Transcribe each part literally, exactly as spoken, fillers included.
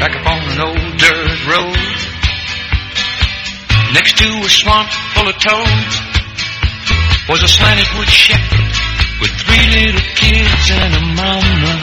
back up on an old dirt road, next to a swamp full of toads, was a slanted wood shack with three little kids and a mama.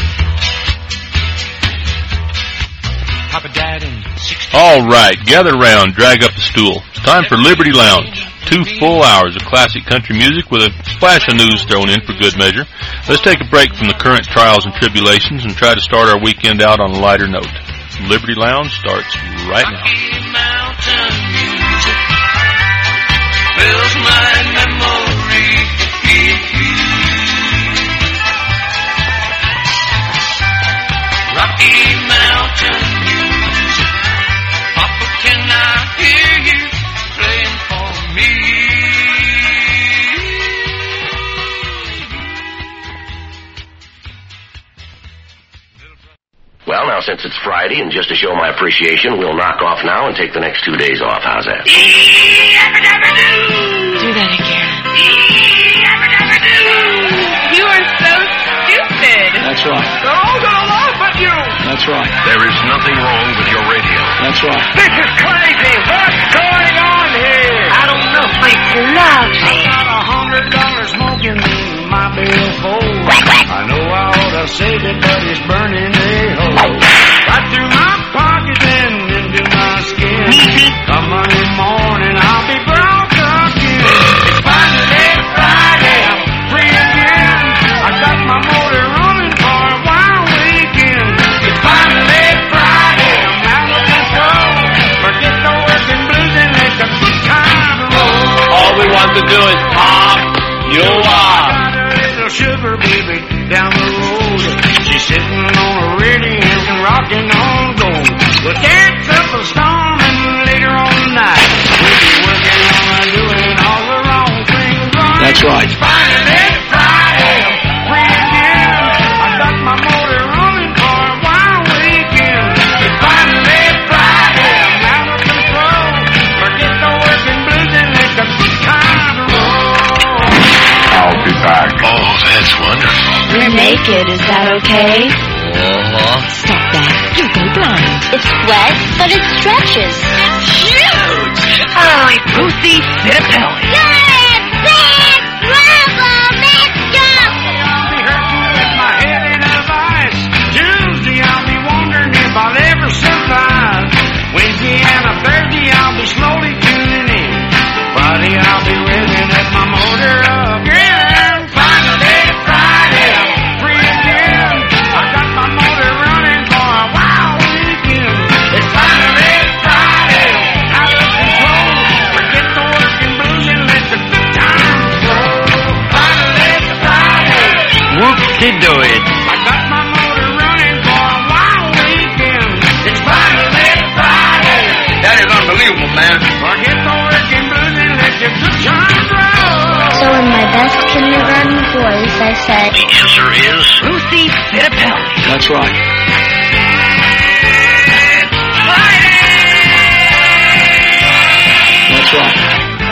Papa died in sixteen. All right, gather round, drag up a stool. It's time for Liberty Lounge. Two full hours of classic country music with a splash of news thrown in for good measure. Let's take a break from the current trials and tribulations and try to start our weekend out on a lighter note. Liberty Lounge starts right now. Rocky Mountain music fills my memory. Rocky Mountain music, Papa, can I hear you playing for me? Well, now, since it's Friday, and just to show my appreciation, we'll knock off now and take the next two days off. How's that? Do that again. You are so stupid. That's right. They're all gonna laugh at you. That's right. There is nothing wrong with your radio. That's right. This is crazy. What's going on here? I don't know. It's lovely. I got a hundred dollars smoking in my billfold. I know I ought to save it, but it's burning a hole. Right through my pocket and into my skin. Come Monday morning, I'll be broke again. It's finally Friday, I'm free again. I got my motor running for a wild weekend. It's finally Friday, I'm out of control. Forget the working blues and let the good time roll. All we want to do is pop you up. Sugar baby down the road, she's sitting on a radio and rocking on gold. We'll dance up a storm and later on tonight we'll be working on doing all the wrong things right. That's right. It's finally Friday, free again. I got my motor running for a wild weekend. It's finally Friday, I'm out of control. Forget the working blues and let the good times roll. I'll be back. Oh, that's wonderful. You're naked, is that okay? Uh-huh. Stop that. You'll go blind. It's wet, but it stretches. It's huge! Holy Pussy Citapelli. Yeah, big rubber, let's go! I'll be hurting with my head in a vice. Tuesday I'll be wondering if I'll ever survive. Wednesday and a Thursday I'll be slowly tuning in. Friday I'll be revving at my motor again. Finally Friday, I'm free again. I got my motor running for a wild weekend. It's finally Friday, out of control. Forget the working blues and let the good times roll. Finally Friday, Whoop-de-doo-it. I got my motor running for a wild weekend. It's finally Friday. That is unbelievable, man. Forget the working blues and let the good times roll. So in my best kindergarten voice, I said, The answer is Pussy Citapelli. That's right. That's right.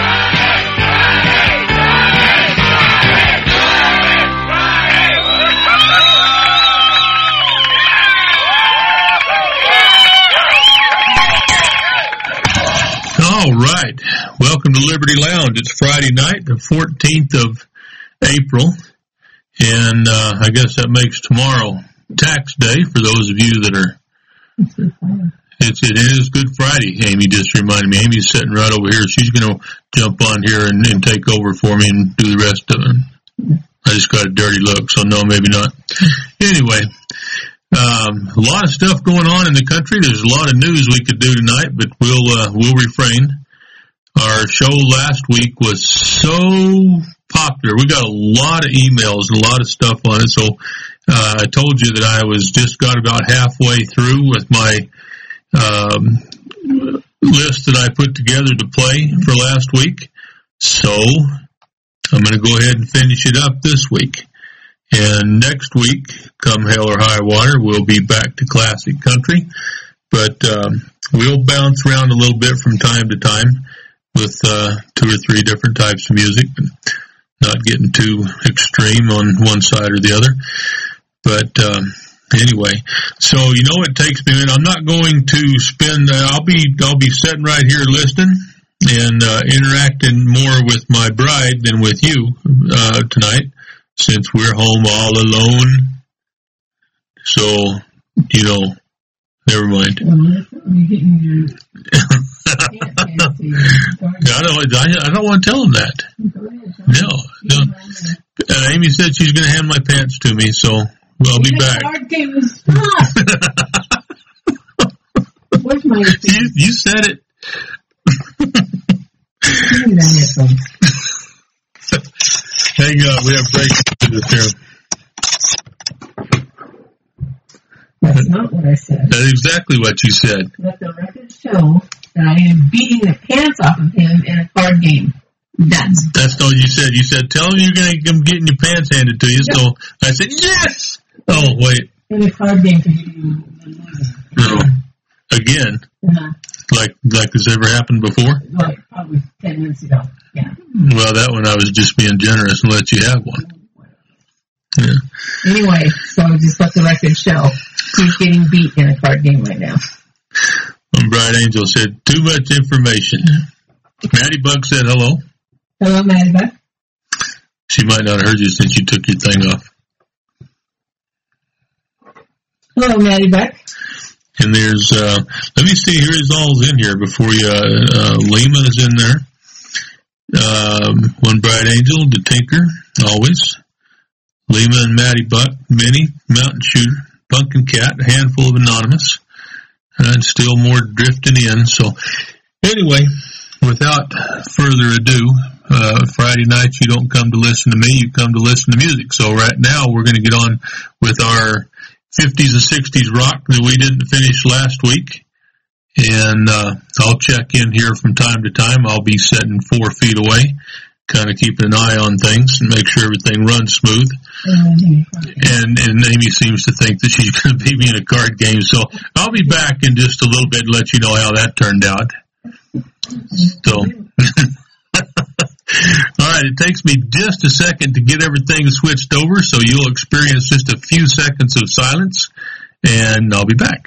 All right. Welcome to Liberty Lounge. It's Friday night, the fourteenth of April, and uh, I guess that makes tomorrow tax day for those of you that are. It's, it is Good Friday. Amy just reminded me. Amy's sitting right over here. She's going to jump on here and, and take over for me and do the rest of it. I just got a dirty look, so no, maybe not. Anyway. Um, a lot of stuff going on in the country. There's a lot of news we could do tonight, but we'll uh, we'll refrain. Our show last week was so popular. We got a lot of emails and a lot of stuff on it. So uh, I told you that I was just got about halfway through with my um, list that I put together to play for last week. So I'm going to go ahead and finish it up this week. And next week, come hell or high water, we'll be back to classic country. But um, we'll bounce around a little bit from time to time with uh, two or three different types of music, and not getting too extreme on one side or the other. But um, Anyway, so you know it takes me. I'm not going to spend. Uh, I'll be. I'll be sitting right here listening and uh, interacting more with my bride than with you uh, tonight, since we're home all alone. So you know, never mind. I don't. I, I don't want to tell him that. No, no. Uh, Amy said she's going to hand my pants to me, so. Well, I'll be back. Card game is stop. Where's my you, you said it. Hang on, we have breaks to this here. That's not what I said. That's exactly what you said. Let the record show that I am beating the pants off of him in a card game. That's That's all you said. You said, tell him you're going to come getting your pants handed to you. Yep. So I said, yes! Oh, wait. In a card game for you. No. Again? Uh-huh. Like like this ever happened before? Like probably ten minutes ago. Yeah. Well, that one I was just being generous and let you have one. Yeah. Anyway, so just let the record show. He's getting beat in a card game right now. And Bright Angel said, too much information. Maddie Buck said hello. Hello, Maddie Buck. She might not have heard you since you took your thing off. Hello, Maddie Buck. And there's, uh, let me see, here is all's in here before you, uh, uh, Lehman is in there. Um, One Bright Angel, the Tinker, always. Lehman and Maddie Buck, Minnie, Mountain Shooter, Pumpkin Cat, a handful of Anonymous, and still more drifting in. So, anyway, without further ado, uh, Friday nights you don't come to listen to me, you come to listen to music. So right now we're going to get on with our fifties and sixties rock that we didn't finish last week. And uh, I'll check in here from time to time. I'll be sitting four feet away, kind of keeping an eye on things and make sure everything runs smooth. Mm-hmm. And and Amy seems to think that she's going to beat me in a card game. So I'll be back in just a little bit and let you know how that turned out. So, all right, it takes me just a second to get everything switched over, so you'll experience just a few seconds of silence, and I'll be back.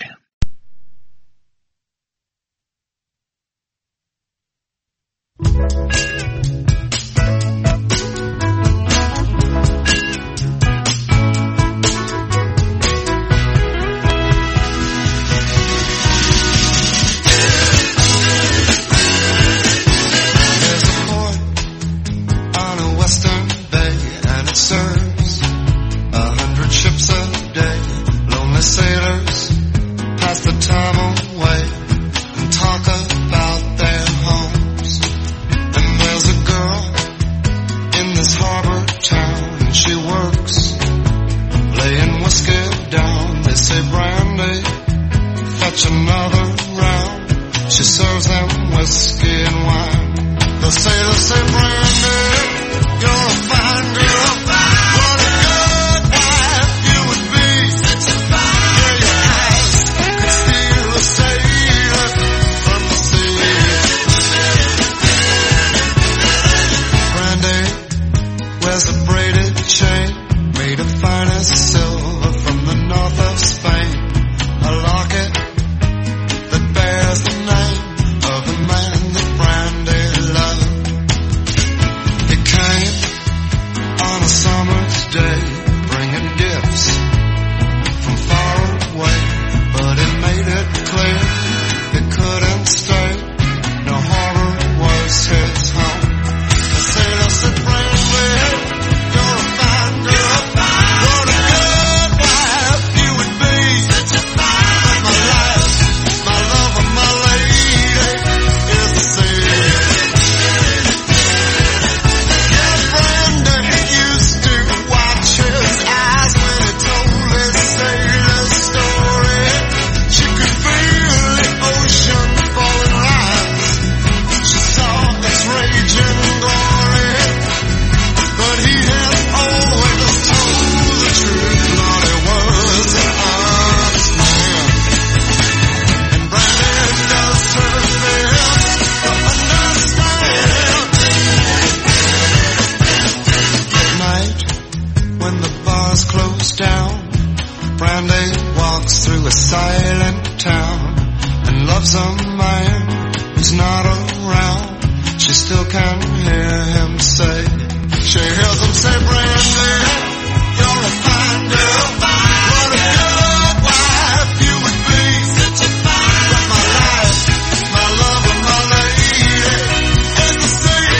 When the bars close down, Brandy walks through a silent town and loves a man who's not around. She still can hear him say, she hears him say, Brandy, you're a fine girl, what a good wife you would be. Such a fine, but my life, my love and my lady is the sea.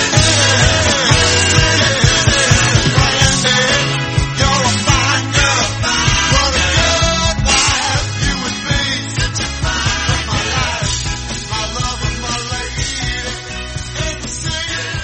Brandy, you're a fine girl, what a good wife you would be. Such a fine, but my life, my love and my lady is the sea.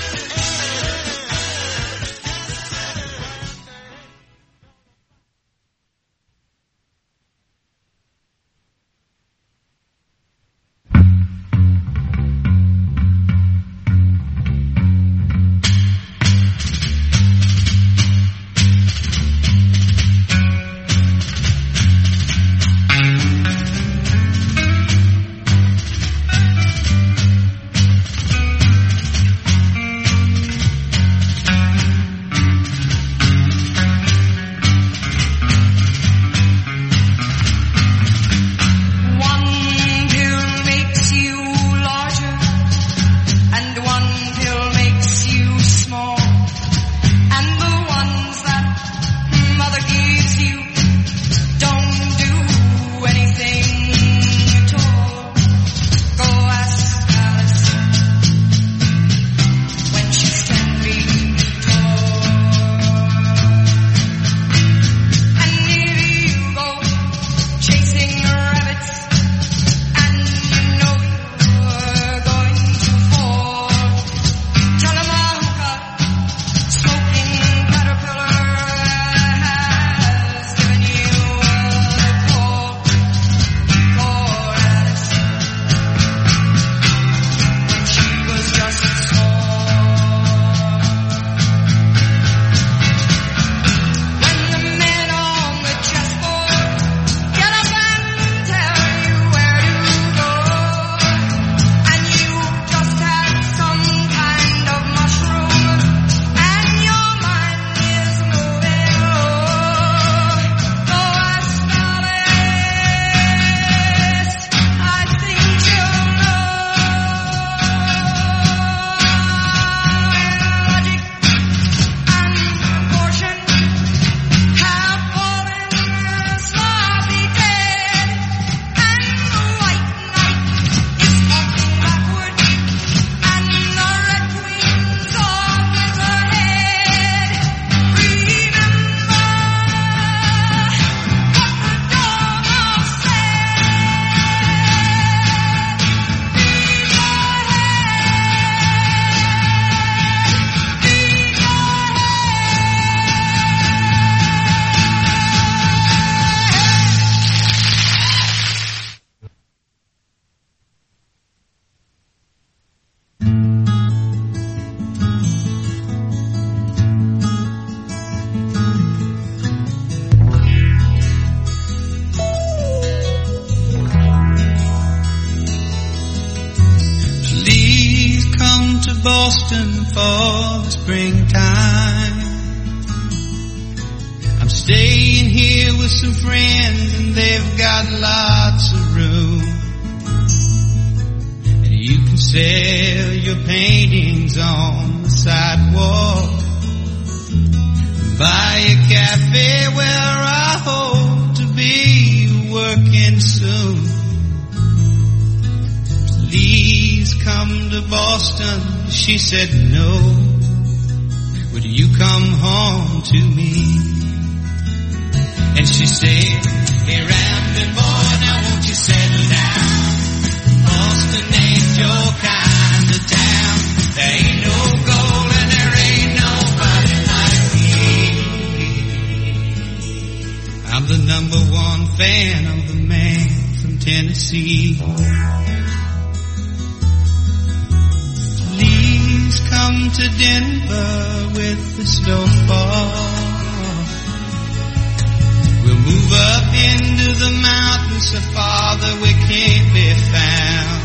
Boston for the springtime. I'm staying here with some friends and they've got lots of room. And you can sell your paintings on the sidewalk. Buy a cafe where I hope to be working soon. Please come to Boston. She said no. Would you come home to me? And she said, hey rambling boy, now won't you settle down? Boston ain't your kind of town. There ain't no gold and there ain't nobody like me. I'm the number one fan of the man from Tennessee. Come to Denver with the snowfall. We'll move up into the mountains so far that we can't be found,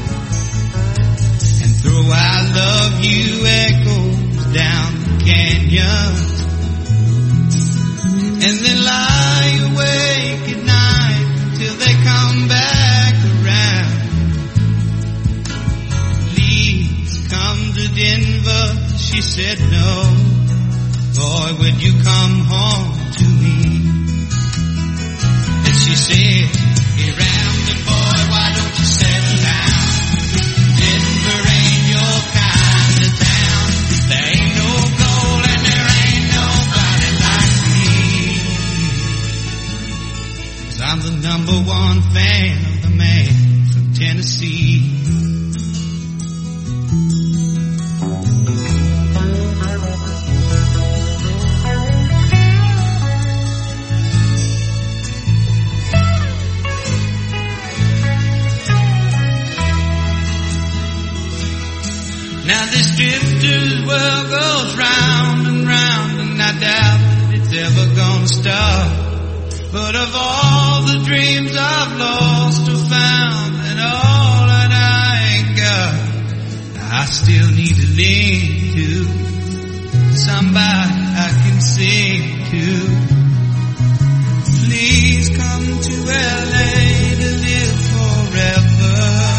and throw I love you echoes down the canyon, and then lie awake at night I'm the number one fan of the man from Tennessee. Now this drifter's world goes round and round, and I doubt it's ever gonna stop. But of all the dreams I've lost or found, and all that I ain't got, I still need to lean to somebody I can sing to. Please come to L A to live forever.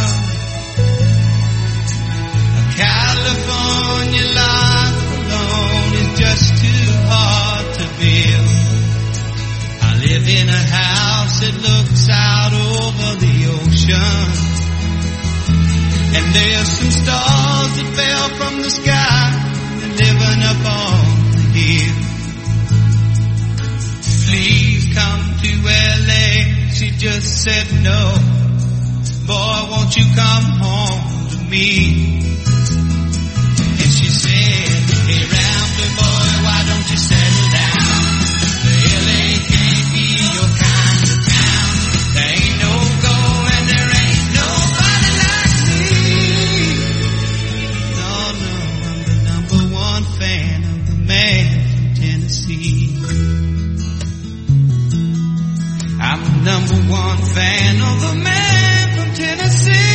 A California life alone is just too hard to build. Live in a house that looks out over the ocean, and there's some stars that fell from the sky and living up on the hill. Please come to L A, she just said no. Boy, won't you come home to me? And she said, hey Rambler boy, why don't you settle down? L A can't be your kind of town. There ain't no go and there ain't nobody like me. No, no, I'm the number one fan of the man from Tennessee. I'm the number one fan of the man from Tennessee.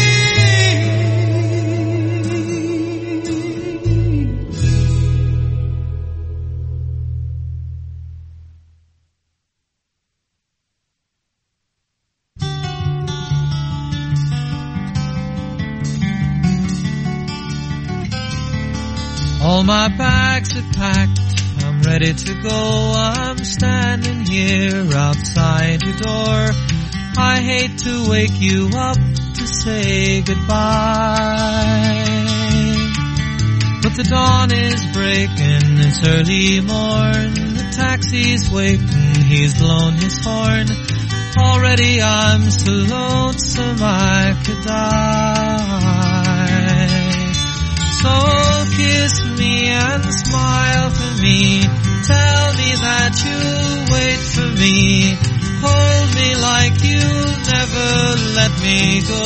All my bags are packed, I'm ready to go. I'm standing here outside your door. I hate to wake you up to say goodbye, but the dawn is breaking, it's early morn. The taxi's waiting, he's blown his horn. Already I'm so lonesome I could die. So kiss me and smile for me. Tell me that you'll wait for me. Hold me like you'll never let me go.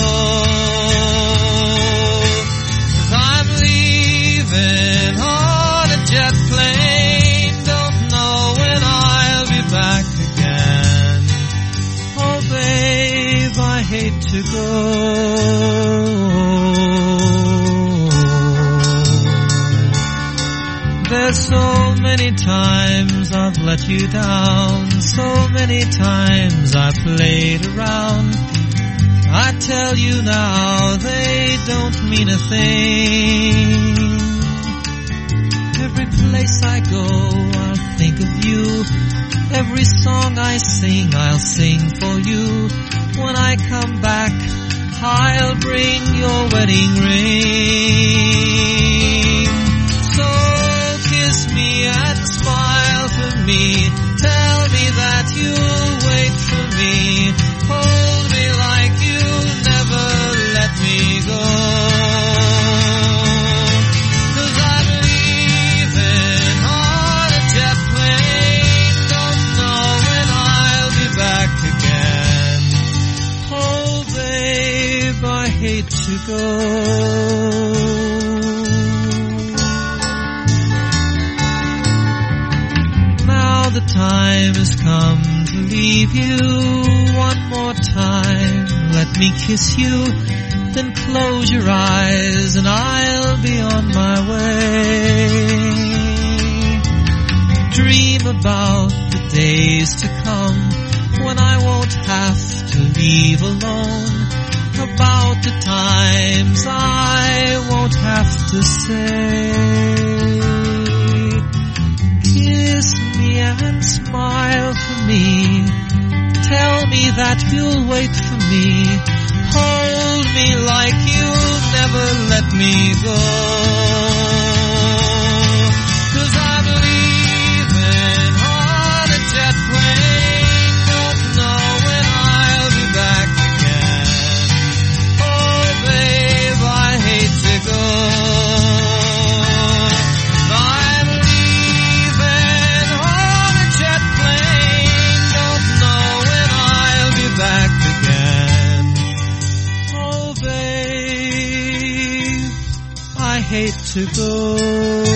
'Cause I'm leaving on a jet plane. Don't know when I'll be back again. Oh babe, I hate to go. There's so many times I've let you down, so many times I played around. I tell you now, they don't mean a thing. Every place I go, I'll think of you. Every song I sing, I'll sing for you. When I come back, I'll bring your wedding ring. So kiss me and smile for me. Tell me that you'll wait for me. Hold me like you'll never let me go. 'Cause I'm leaving on a jet plane. Don't know when I'll be back again. Oh babe, I hate to go. The time has come to leave you. One more time, let me kiss you. Then close your eyes and I'll be on my way. Dream about the days to come when I won't have to leave alone. About the times I won't have to say. Kiss me and smile for me. Tell me that you'll wait for me. Hold me like you'll never let me go. 'Cause I'm leaving on a jet plane. Don't know when to go.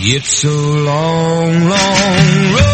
It's a long, long road.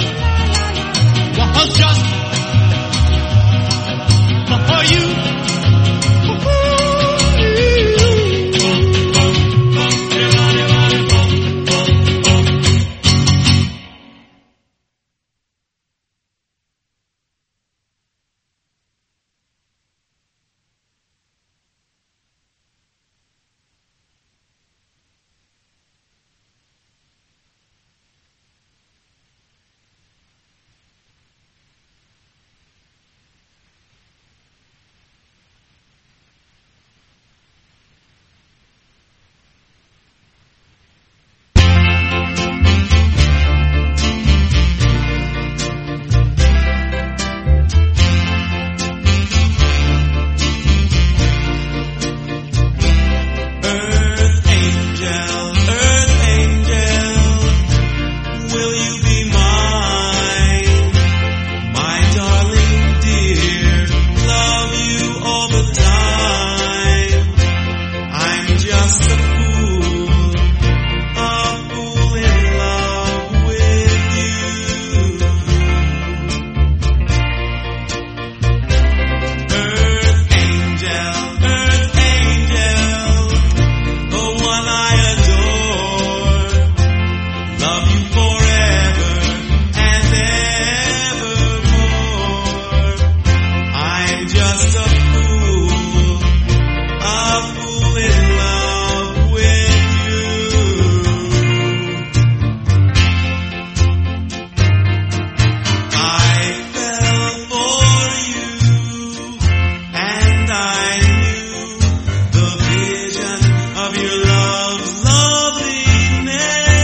For you just a fool, a fool in love with you. I fell for you, and I knew the vision of your love's loveliness.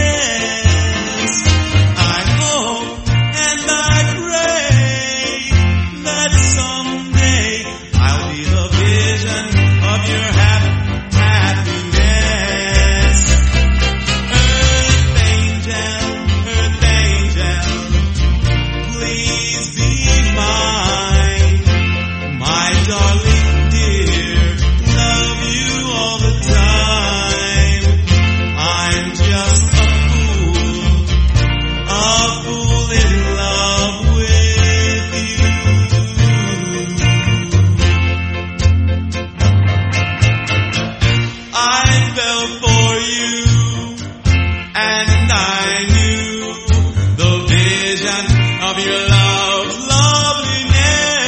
I hope and I pray that someday I'll be the vision of your hap- happiness. Earth angel, earth angel, please be mine. My darling dear, love you all the time. I'm just a fool, a fool in love with you. I fell for you, and I knew the vision of your love's loveliness.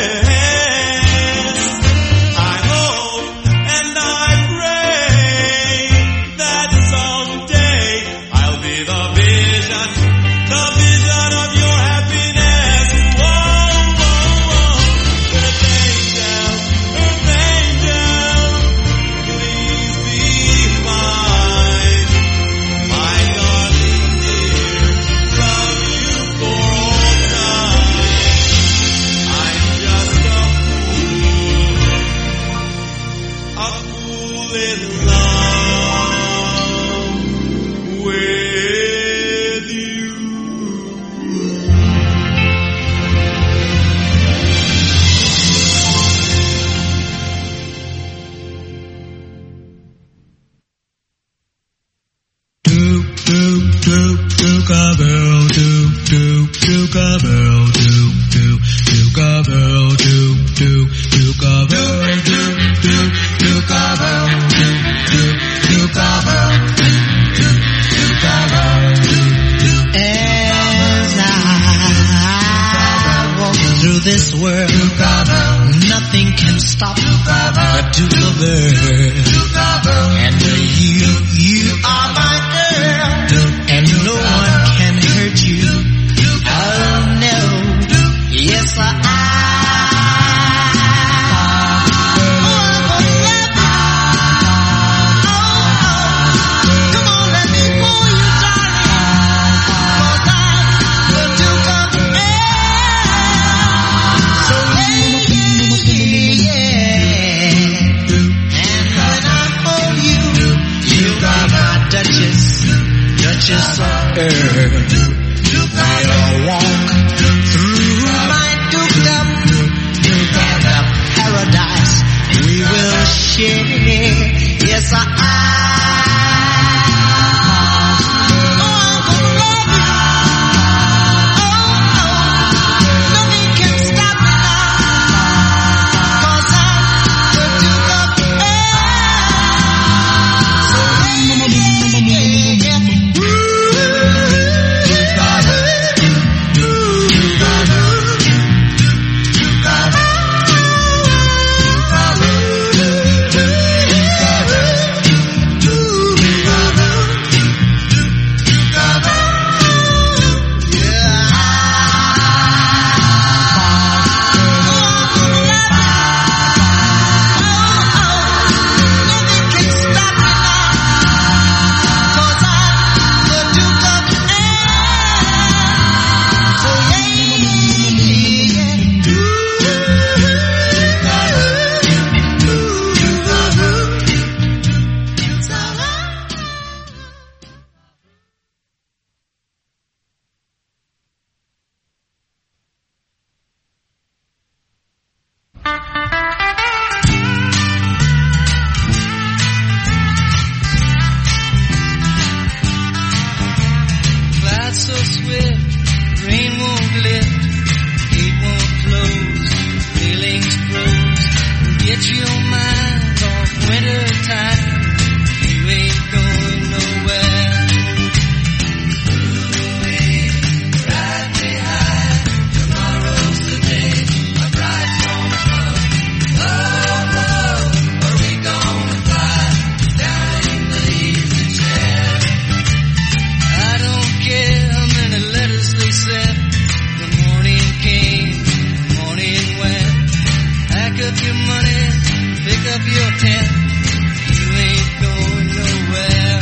I hope and I pray that someday I'll be the vision, the vision of your happiness. Whoa, whoa, whoa. Earth angel, earth angel, please be mine. My darling dear, love you for all time. I'm just a fool, a fool in love with you. Doop, doop, doop, dooka bell, doop, doop, dooka bell, doop, doop, dooka bell, doop, doop, dooka bell, doop, doop, dooka bell, doop, doop, dooka bell, doop, doop, dooka bell, doop, doop. As I walk through this world, nothing can stop the Dooka Bell. And you, you are my girl, and no one can hurt you. Oh no, yes I. Come on, let me pull you, darling, 'cause I'm the Duke of Bell. So yeah, yeah. And when I hold you, you are my Duchess, Duchess of Earl. We'll walk through my dukedom together, paradise we will share. Yes, I. Oh, I'm gonna love you. Oh, nothing can stop me now, 'cause I'm the Duke of Bell. So yeah, yeah. up your money, pick up your tent. You ain't going nowhere.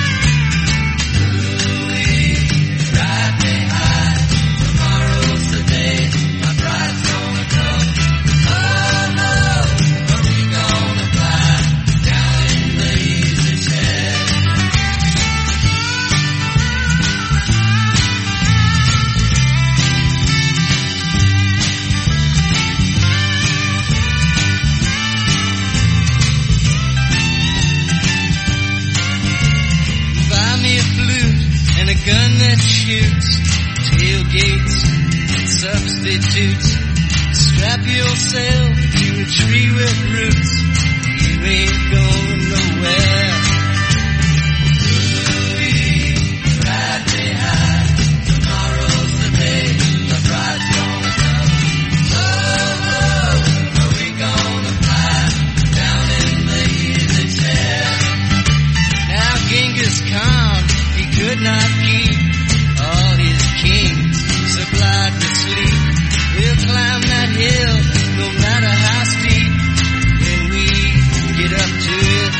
Ooh-wee, ride me high. Tomorrow's the day my bride's gonna come. Oh no, are we gonna fly down in the easy chair? And a gun that shoots, tailgates and substitutes. Strap yourself to a tree with roots. You ain't going nowhere. Ooh-wee, ride me high. Tomorrow's the day the bride's gonna come. Oh, oh, are we gonna fly down in the easy chair? Now Genghis Khan, he could not keep all his kings supplied with sleep. We'll climb that hill, no matter how steep, when we get up to it.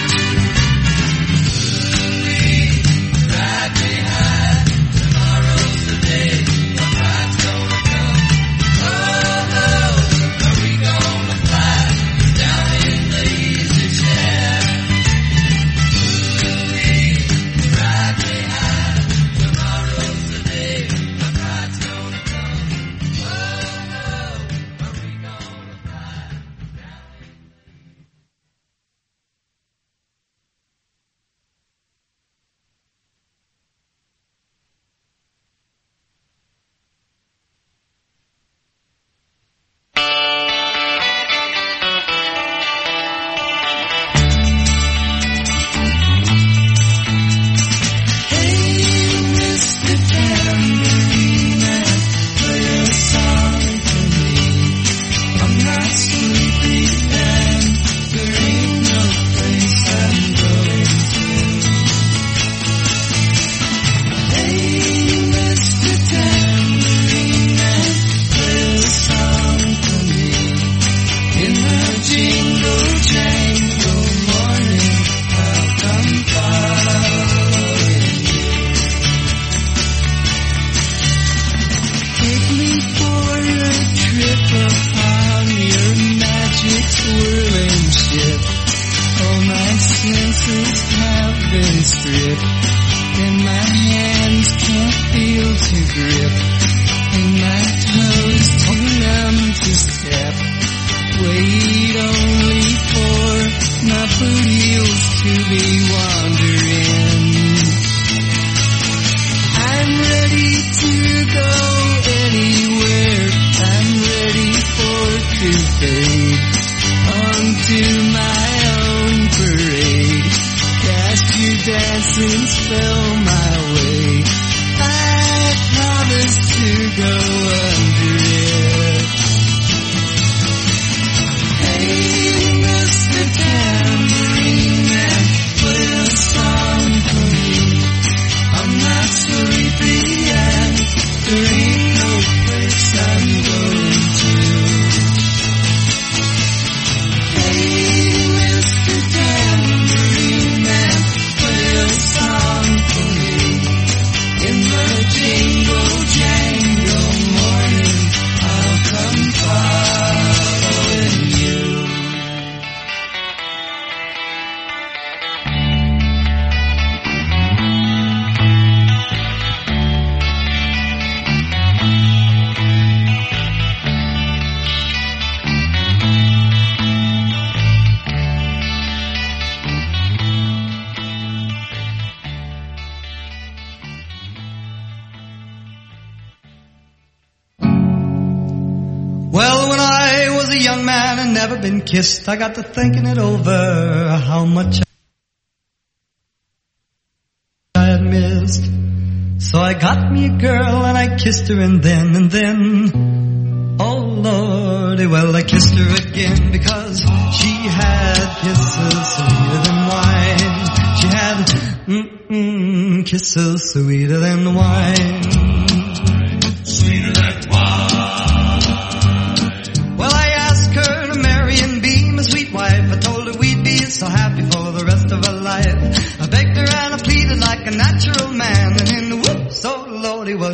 Ooh-wee, ride me high. Tomorrow's the day the bride's gonna come. Oh, oh, are we gonna fly down in the easy chair? Ooh-wee, ride me high. Tomorrow's the day my bride's gonna come. Oh, oh, are we gonna fly down in the been kissed, I got to thinking it over, how much I had missed. So I got me a girl and I kissed her, and then, and then, oh Lordy, well I kissed her again, because she had kisses sweeter than wine. She had mm-mm, kisses sweeter than wine. Sweeter than wine. Well, I asked her to marry and be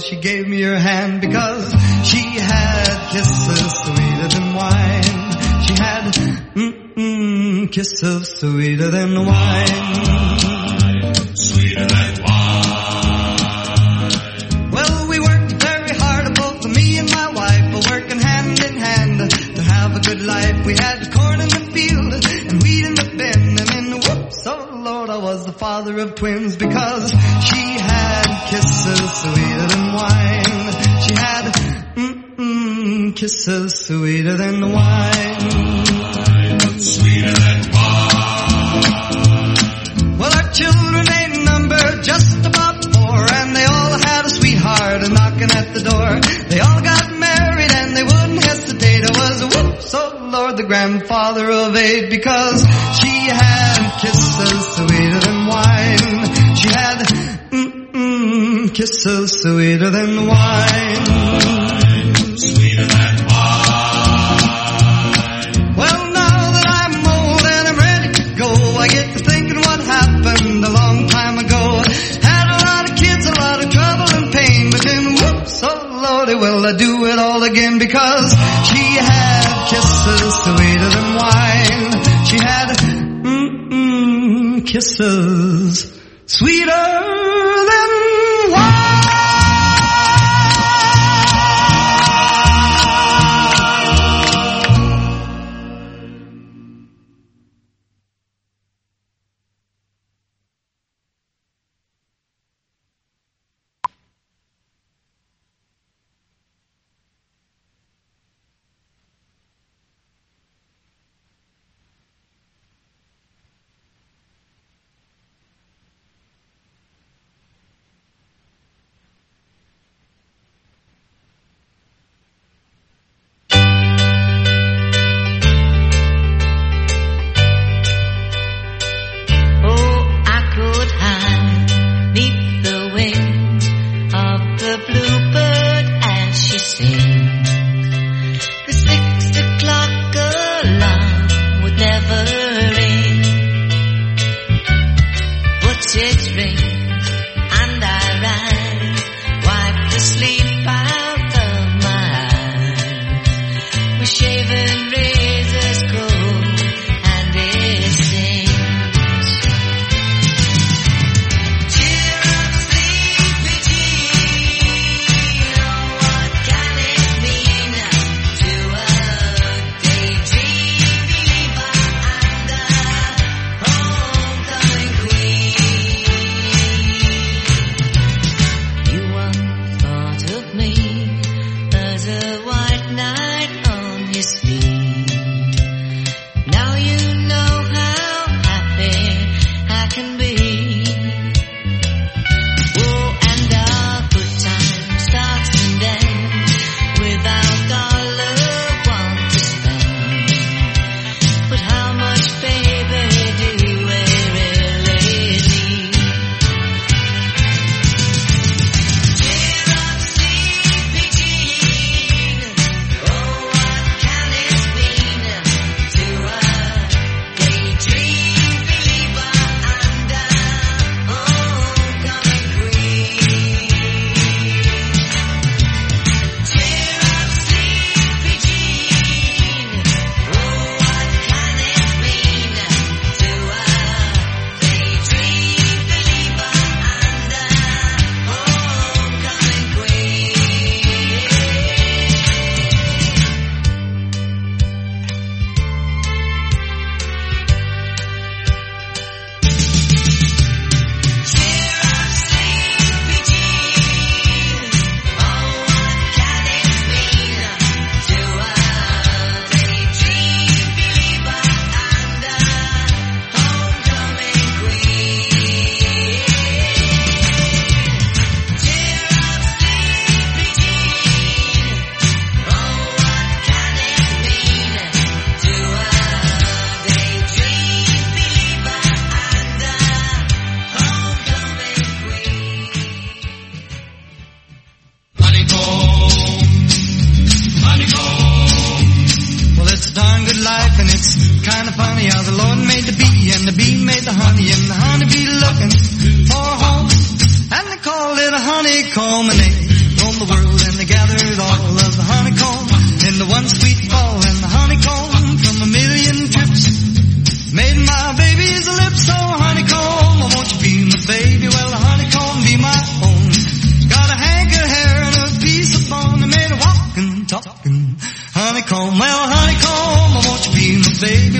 she gave me her hand because she had kisses sweeter than wine. She had mm-mm, kisses sweeter than wine. Sweeter than wine. Well, we worked very hard, both me and my wife, working hand in hand to have a good life. We had corn in the field and wheat in the bin, and in the whoops, oh Lord, I was the father of twins because she had kisses sweeter than wine. She had mm-mm, kisses sweeter than wine. Sweeter than wine. Well, our children ain't numbered, just about four, and they all had a sweetheart knocking at the door. They all got married and they wouldn't hesitate. I was a whoops, oh Lord, the grandfather of eight because she had kisses sweeter than wine. She had mm-mm, kisses sweeter than wine. Sweeter than wine. Well, now that I'm old and I'm ready to go, I get to thinking what happened a long time ago. Had a lot of kids, a lot of trouble and pain, but then whoops, oh Lordy, will I do it all again because she had kisses sweeter than wine. She had mm-mm, kisses sweeter than wine.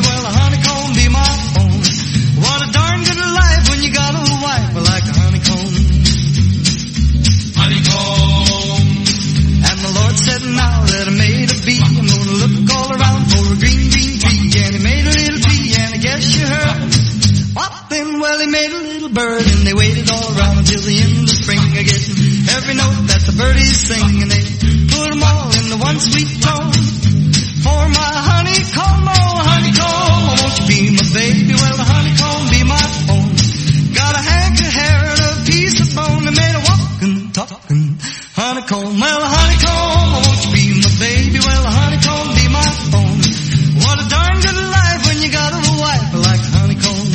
well, a honeycomb be my own. What a darn good life when you got a wife like a honeycomb. Honeycomb. And the Lord said, now that I made a bee, I'm gonna look all around for a green, green tree. And he made a little tree, and I guess you heard. What then? Well, he made a little bird, and they waited all around until the end of spring. I get every note that the birdies sing, and they put them all in the one sweet tone. For my honeycomb, oh honeycomb, won't you be my baby? Well, the honeycomb be my own. Got a hank of hair and a piece of bone that made a walking, talking honeycomb. Well, a honeycomb, won't you be my baby? Well, a honeycomb be my own. What a darn good life when you got a wife like a honeycomb.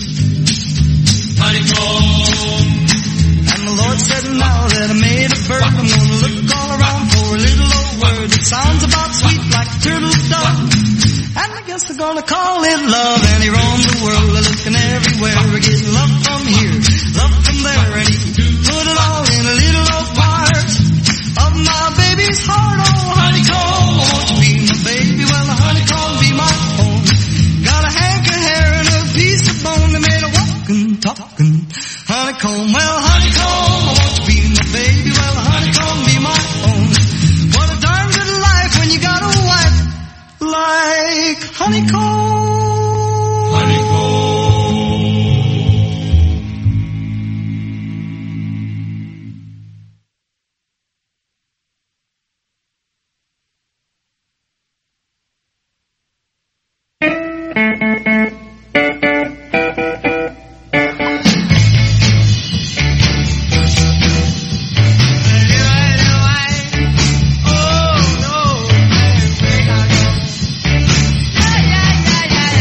Honeycomb. And the Lord said, now that I made a bird, I'm gonna look all around for a little old word that sounds about sweet like a turtle's dove. And I guess they're gonna call it love. And he roamed the world looking everywhere, getting love from here, love from there, and he put it all in a little old part of my baby's heart. Oh honeycomb, won't you be my baby? Well, a honeycomb be my own. Got a hank of hair and a piece of bone that made a walking, talking honeycomb. Well, honeycomb, won't you be my baby? Well, a honeycomb be my own. What a darn good life when you got a wife like honeycomb. Honeycomb. Yeah, yeah, yeah, yeah.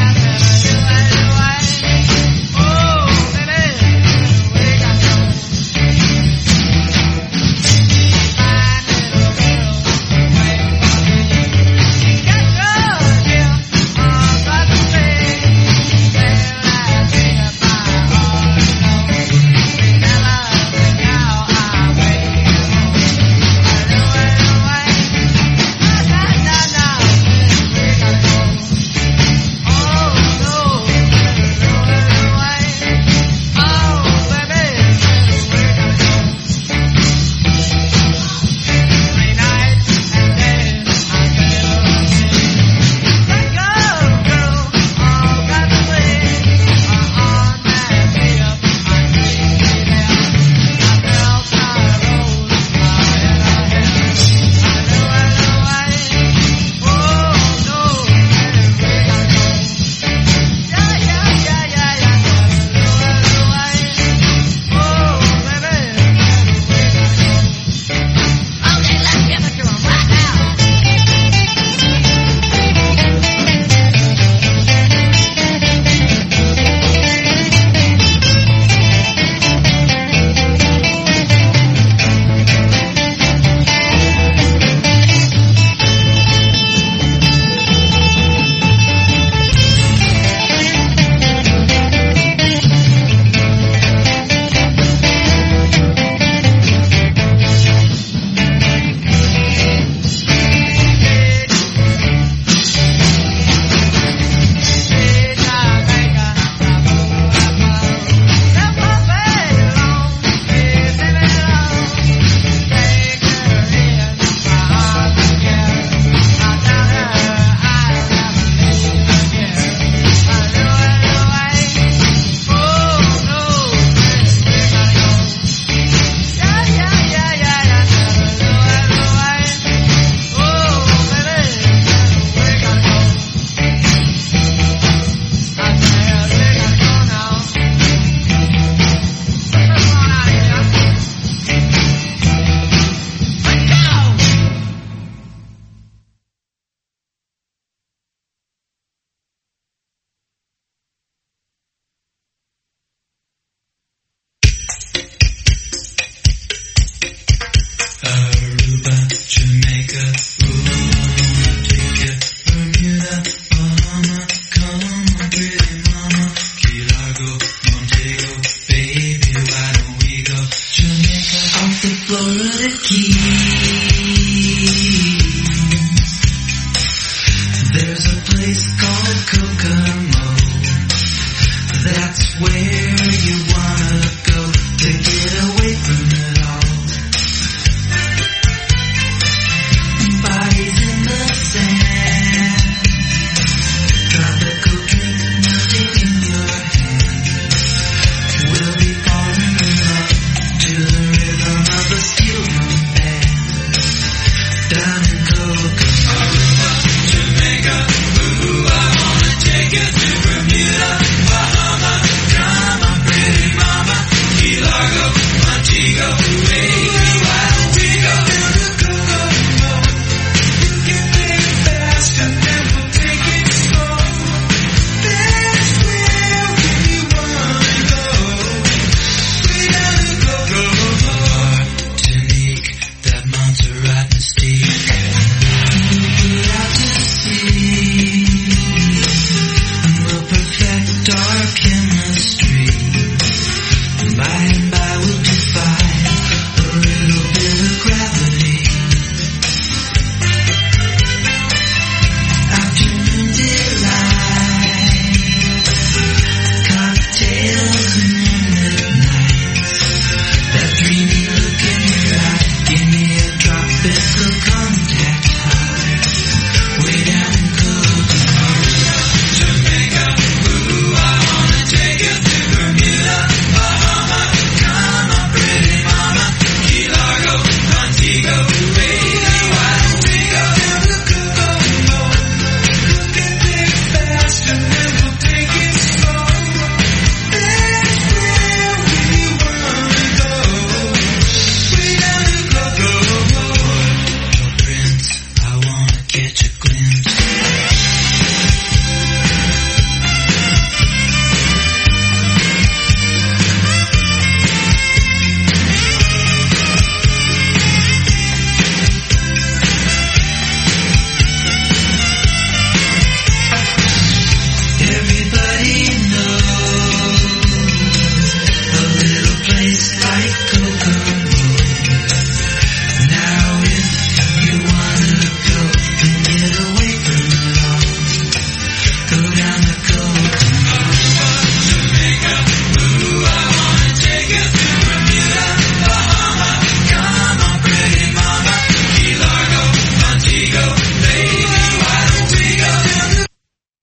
Everybody knows a little place like Kokomo. Now if you wanna go and get away from it all, go down to Kokomo. Jamaica, ooh, I wanna take you to Bermuda, Bahama. Come on, pretty mama, Key Largo, Montego, baby, why don't we go down to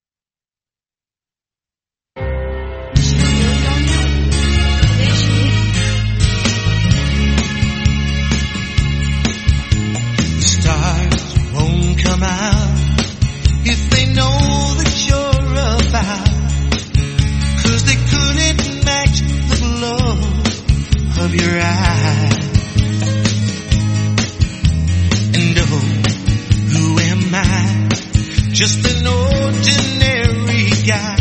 stars won't come out if they know that you're about, 'cause they couldn't match the glow of your eyes. And oh, who am I? Just an ordinary guy,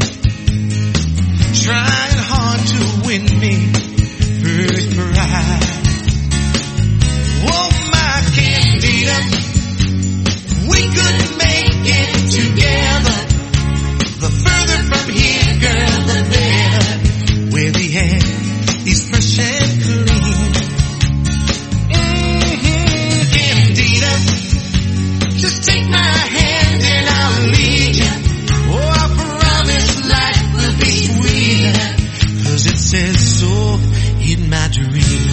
trying hard to win me first prize. Oh, my Candida, we could make it together. The further from here, girl, the better. Where the air is fresh and clean. Mm-hmm, Candida, just take my hand and I'll lead you. Oh, I promise life will be sweeter, 'cause it says so in my dream.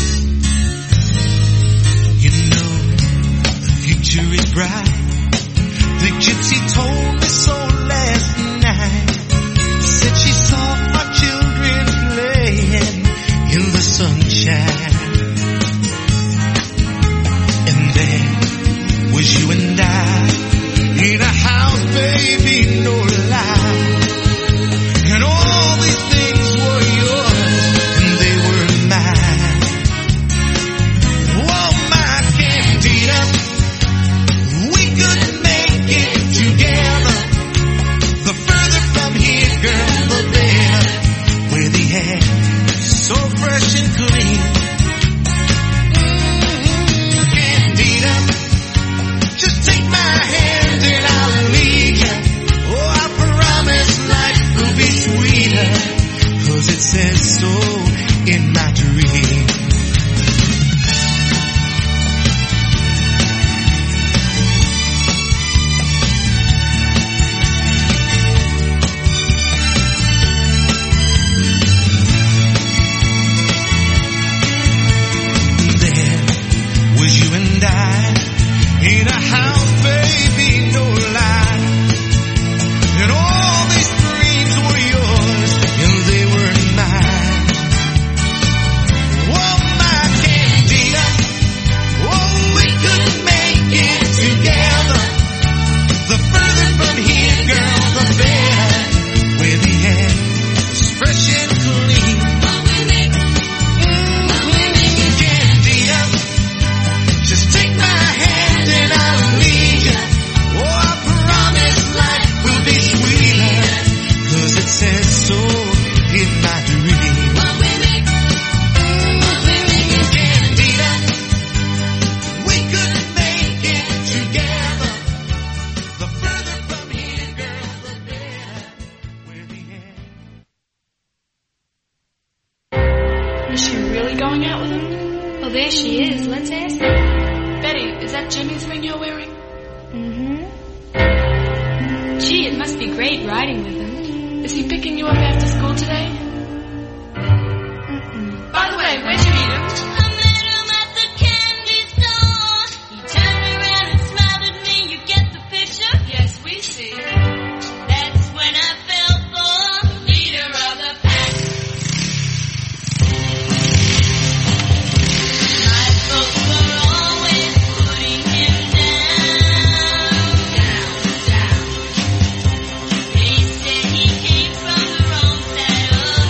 You know, the future is bright. The gypsy told me so last night. Said she saw our children playing in the sunshine. And there was you and I in a house, baby, no lie. And all these things were yours and they were mine. Oh, my Candida, we could make it together. The further from here, girl, the better. Where the air is so fresh and clean. Mm, Candida, just take my hand and I'll lead you. Oh, I promise life will be sweeter, 'cause it says so in my dream. There was you and I in a house, baby, no lie. And all these dreams were yours and they were mine. Oh, my Candida, oh, we could make it together. The further from here, girl, the better. Where the air is fresh and clean. Mm-hmm, Candida, just take my hand and I'll lead you. Oh, I promise life will be sweeter, 'cause it says so in my dream. Mm-hmm, Candida, we could make it together. The further from here, girl, the better. Where the air. Is she really going out with him? Well, there she is. Let's ask her. Betty, is that Jimmy's ring you're wearing? Mm-hmm. Gee, it must be great riding with him. Is he picking you up after school today? Mm-mm. By the way, where'd you meet him? Yes, we see. That's when I fell for leader of the pack. My folks were always putting him down, down, down. They said he came from the wrong side of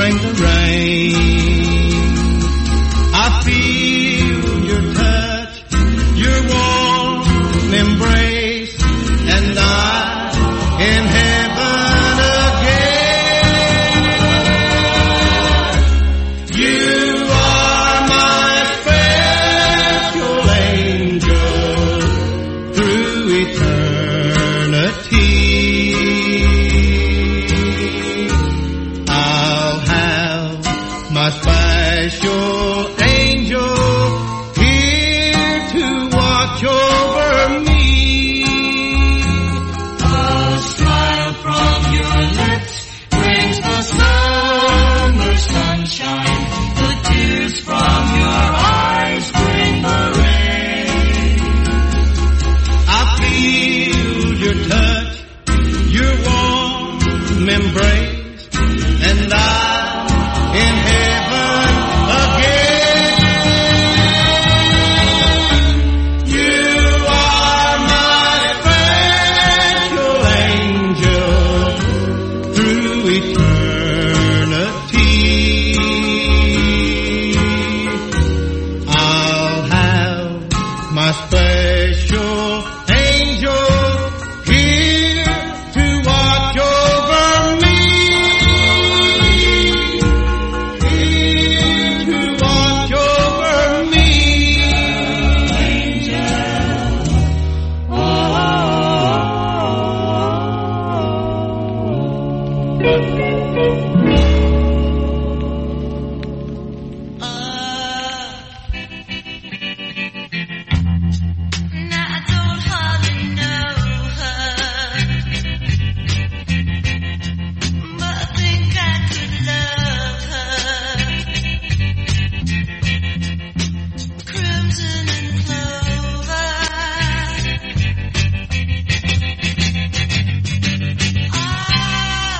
bring the rain. I feel your touch, your warm embrace, and I'm in heaven again. You are my special angel through eternity. I'll have my special angel here to watch over me. A smile from your lips brings the summer sunshine. The tears from your eyes bring the rain. I feel your touch, your warm embrace, and I'm in heaven again. You are my special angel through eternity. I'll have my special angel here to watch over me. Here to watch over me. Now I don't hardly know her, but I think I could love her. Crimson and clover. Ah,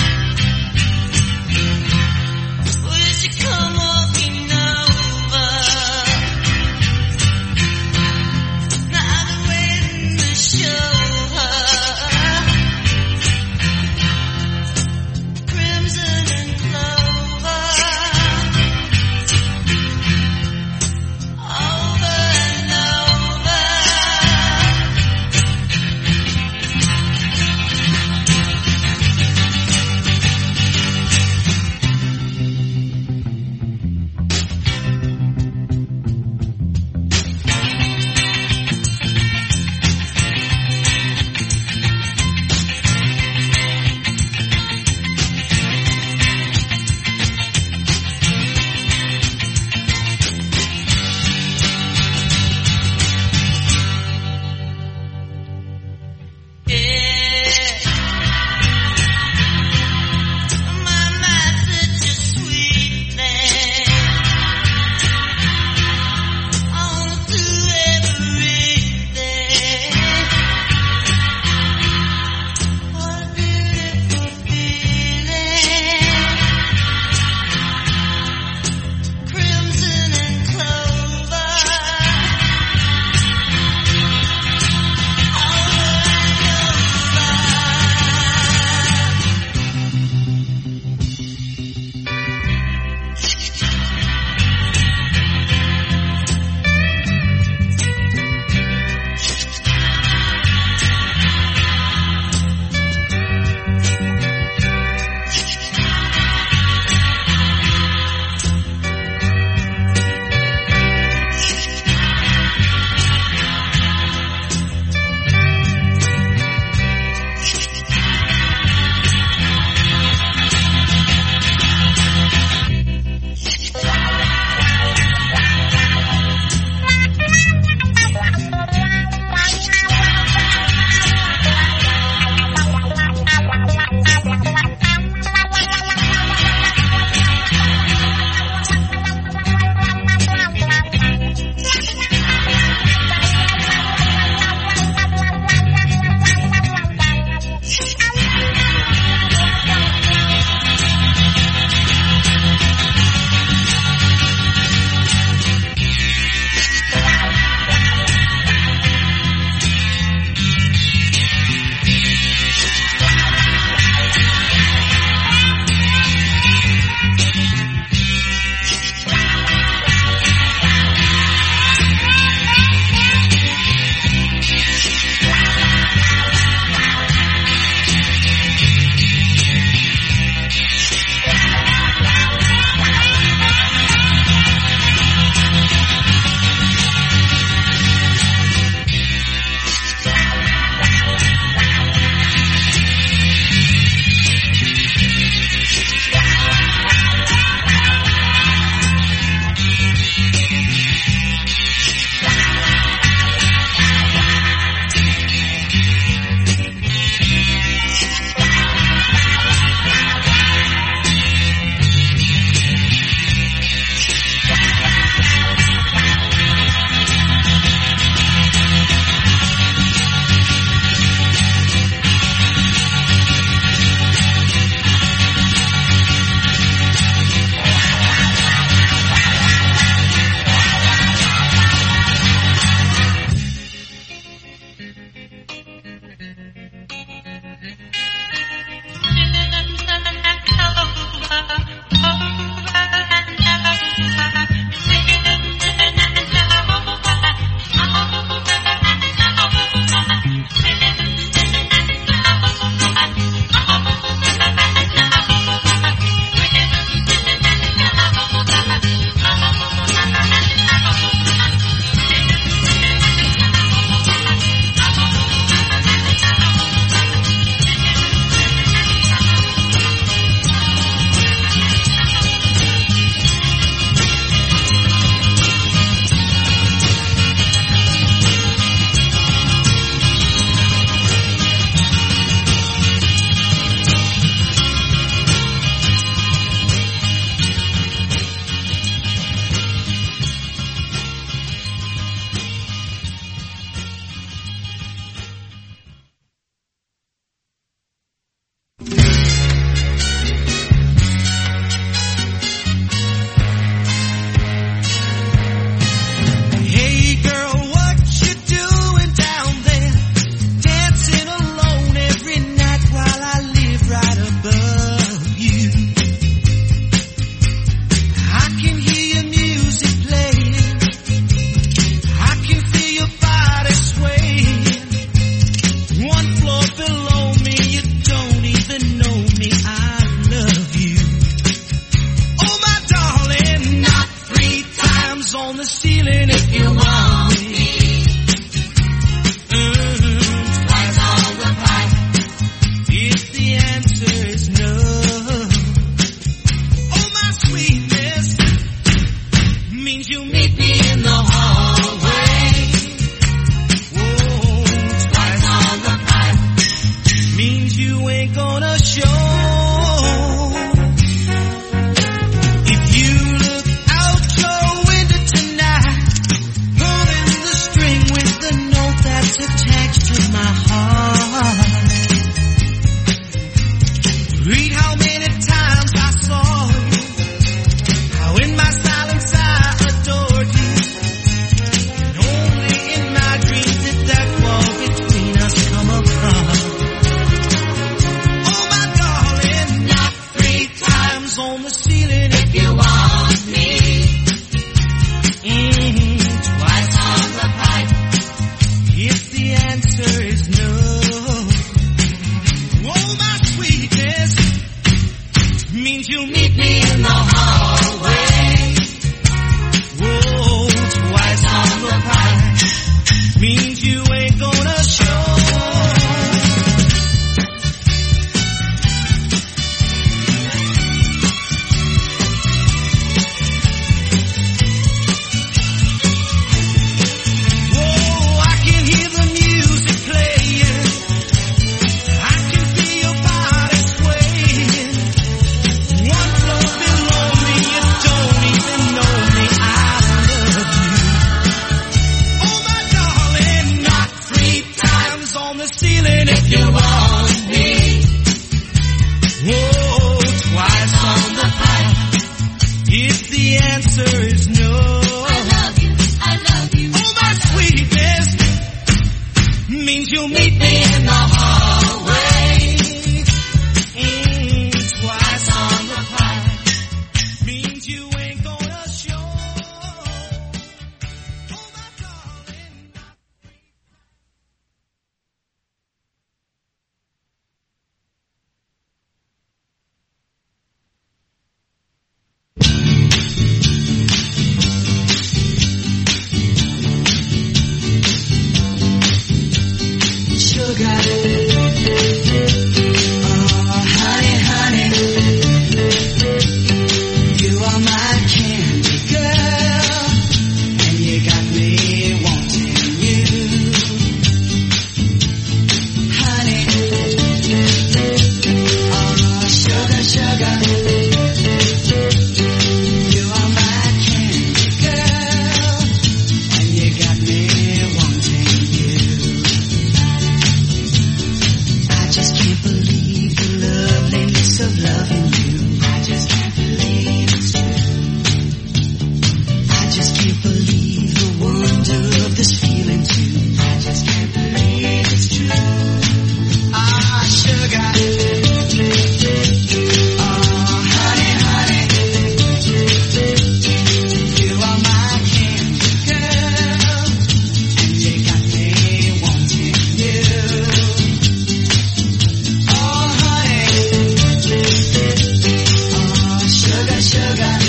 will she come walking over? Now I've been waiting to show her. Crimson and clover over on the ceiling if you want me. If the answer is no, oh my sweetness, means you meet me in the hallway. Whoa, twice on the pipe, means you ain't gonna show. If you look out your window tonight, pulling the string with the note that's attached to my heart. Read how many times I saw you, how in my silence I adored you, and only in my dreams did that wall between us come apart. Oh my darling, knock three times on the ceiling if you want me. Mm-hmm. Twice on the pipe, if the answer is no. Oh my sweetness, means you meet me in the hallway. Whoa, twice on the pipe, means you ain't gonna show. Whoa, I can hear the music playing, I can feel your body swaying. One floor below me, you don't even know me, I love you. Oh my darling, knock three times on the ceiling if you want me. Whoa, twice on the pipe, if the answer is no. I love you, I love you. Oh my sweetness, means you'll meet me in the hallway. Mm, twice on the pipe, means you ain't gonna show. Oh my darling. Sugar, oh honey, honey, you are my candy girl, and you got me wanting you. Honey, oh sugar, sugar, you are my candy girl, and you got me wanting you. I just can't believe the loveliness of loving you. I just can't believe it's true. I just can't believe the wonder of this feeling too. I just can't believe it's true. Ah, sugar. Oh, honey, honey. You are my candy girl, and you got me wanting you. Oh, honey, oh, sugar, sugar,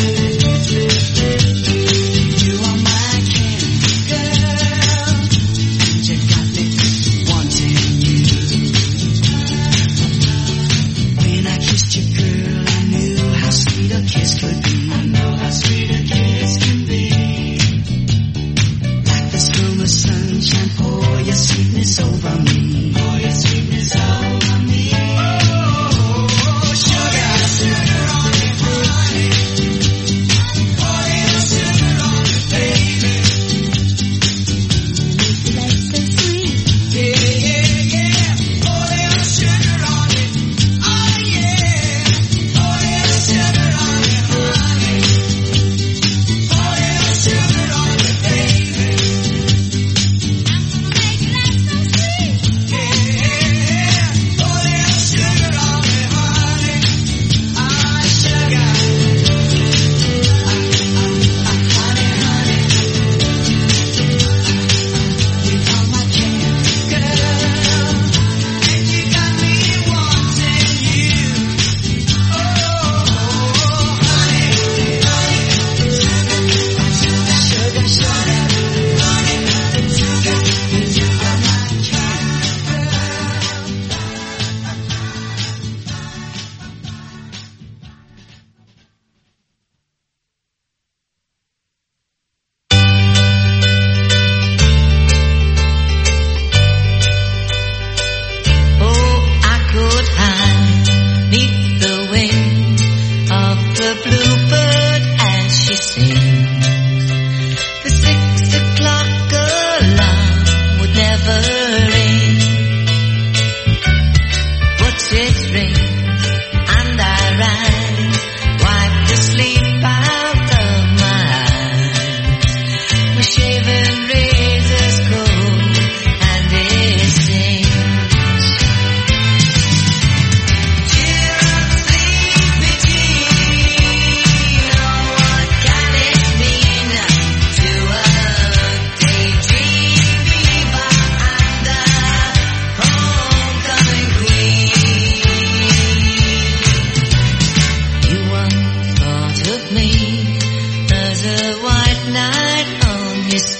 you are my candy girl, and you got me wanting you. When I kissed you, girl, I knew how sweet a kiss could be. I know how sweet a kiss can be. Like the summer sunshine, pour your sweetness over me. Pour your sweetness over me. Oh, sugar, sugar on me, honey. Pour your sugar on me, baby. You like so sweet. Yeah, yeah, yeah. Pour your sugar on me. Oh, yeah. Pour your sugar on me, honey. Pour your sugar on me, baby. I'm gonna make you like so sweet. with shaven razors cold, and it stings. Cheer up, sleepy Jean, oh, what can it mean to a daydream fever and a homecoming queen? You once thought of me as a white knight on his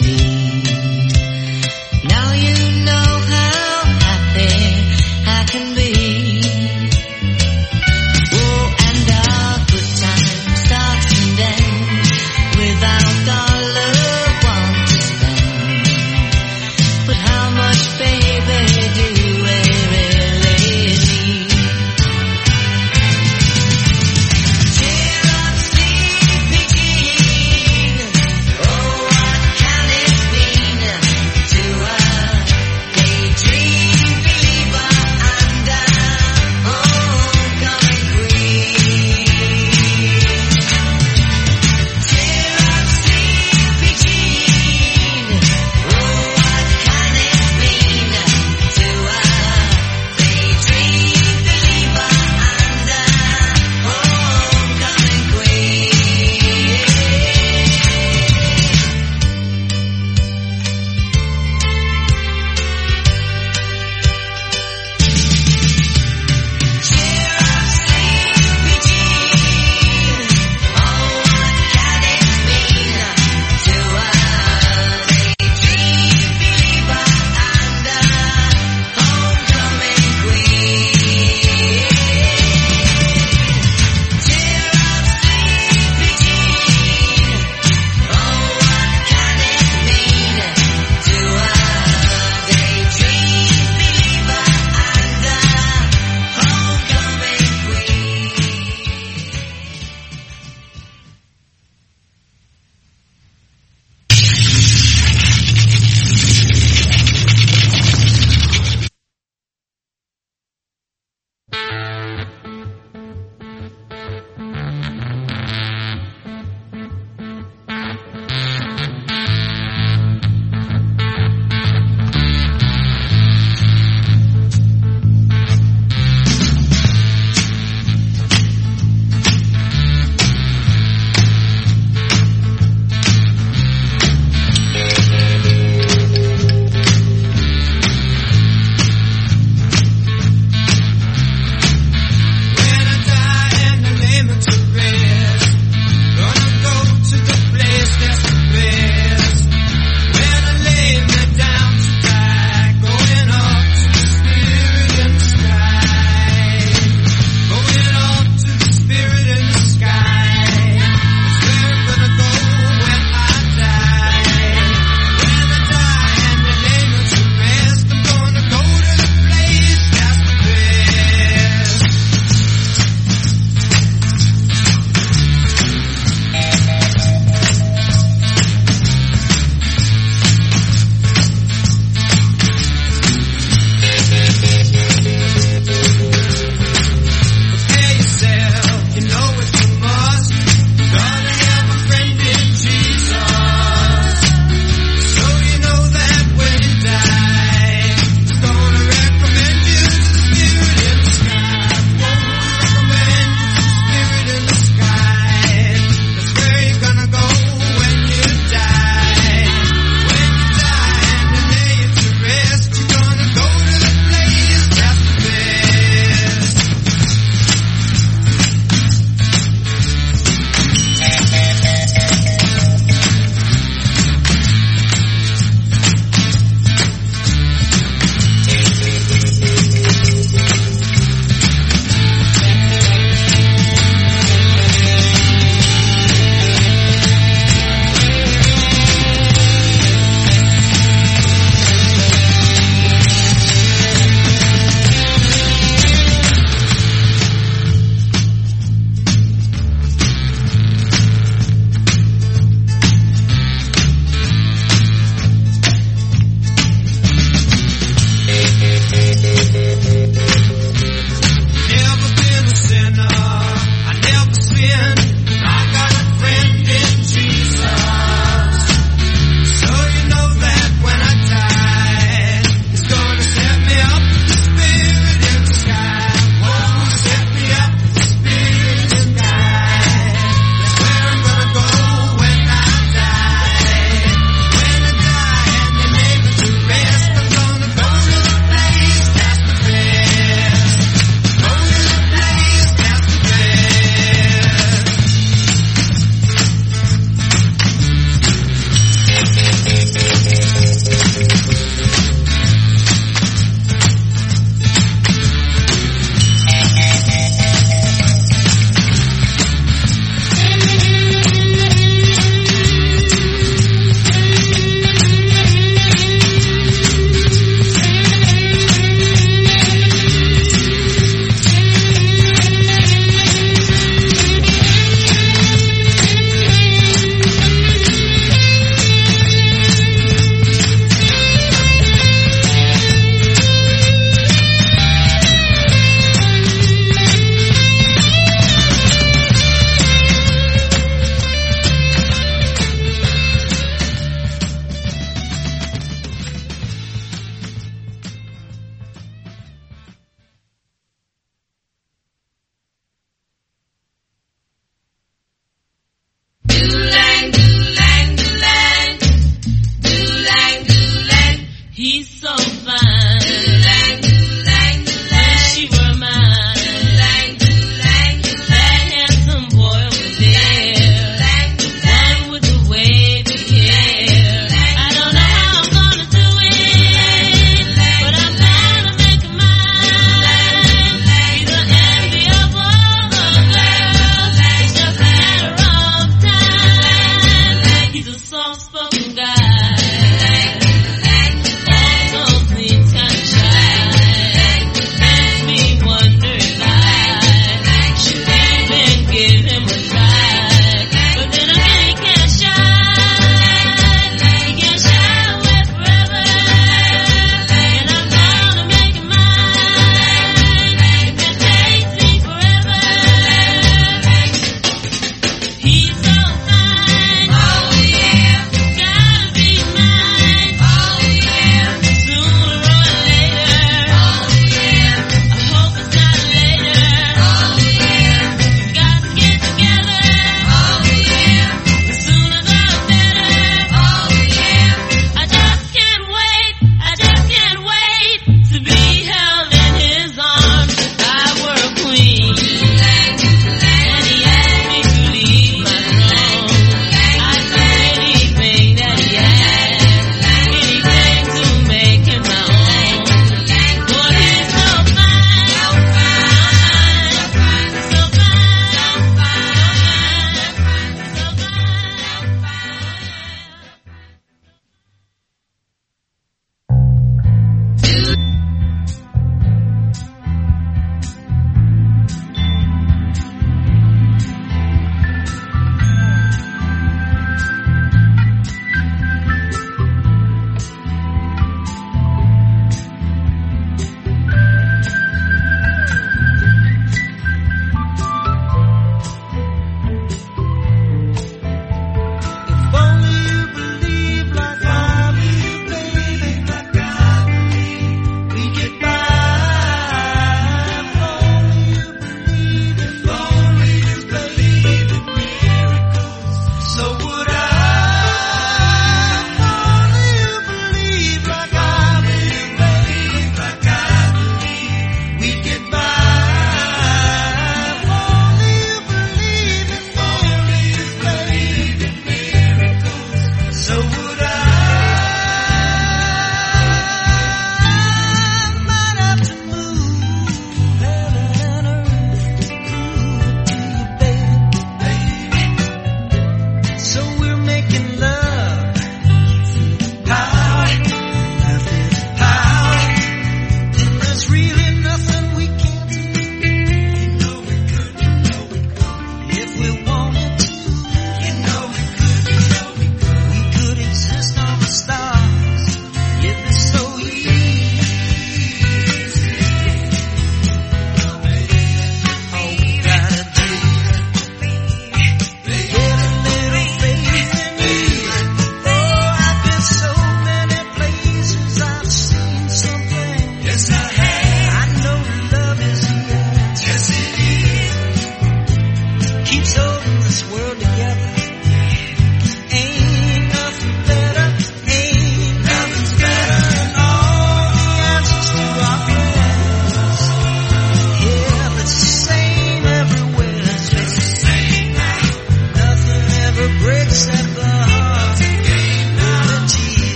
He's so fine. Oh yeah. Gotta be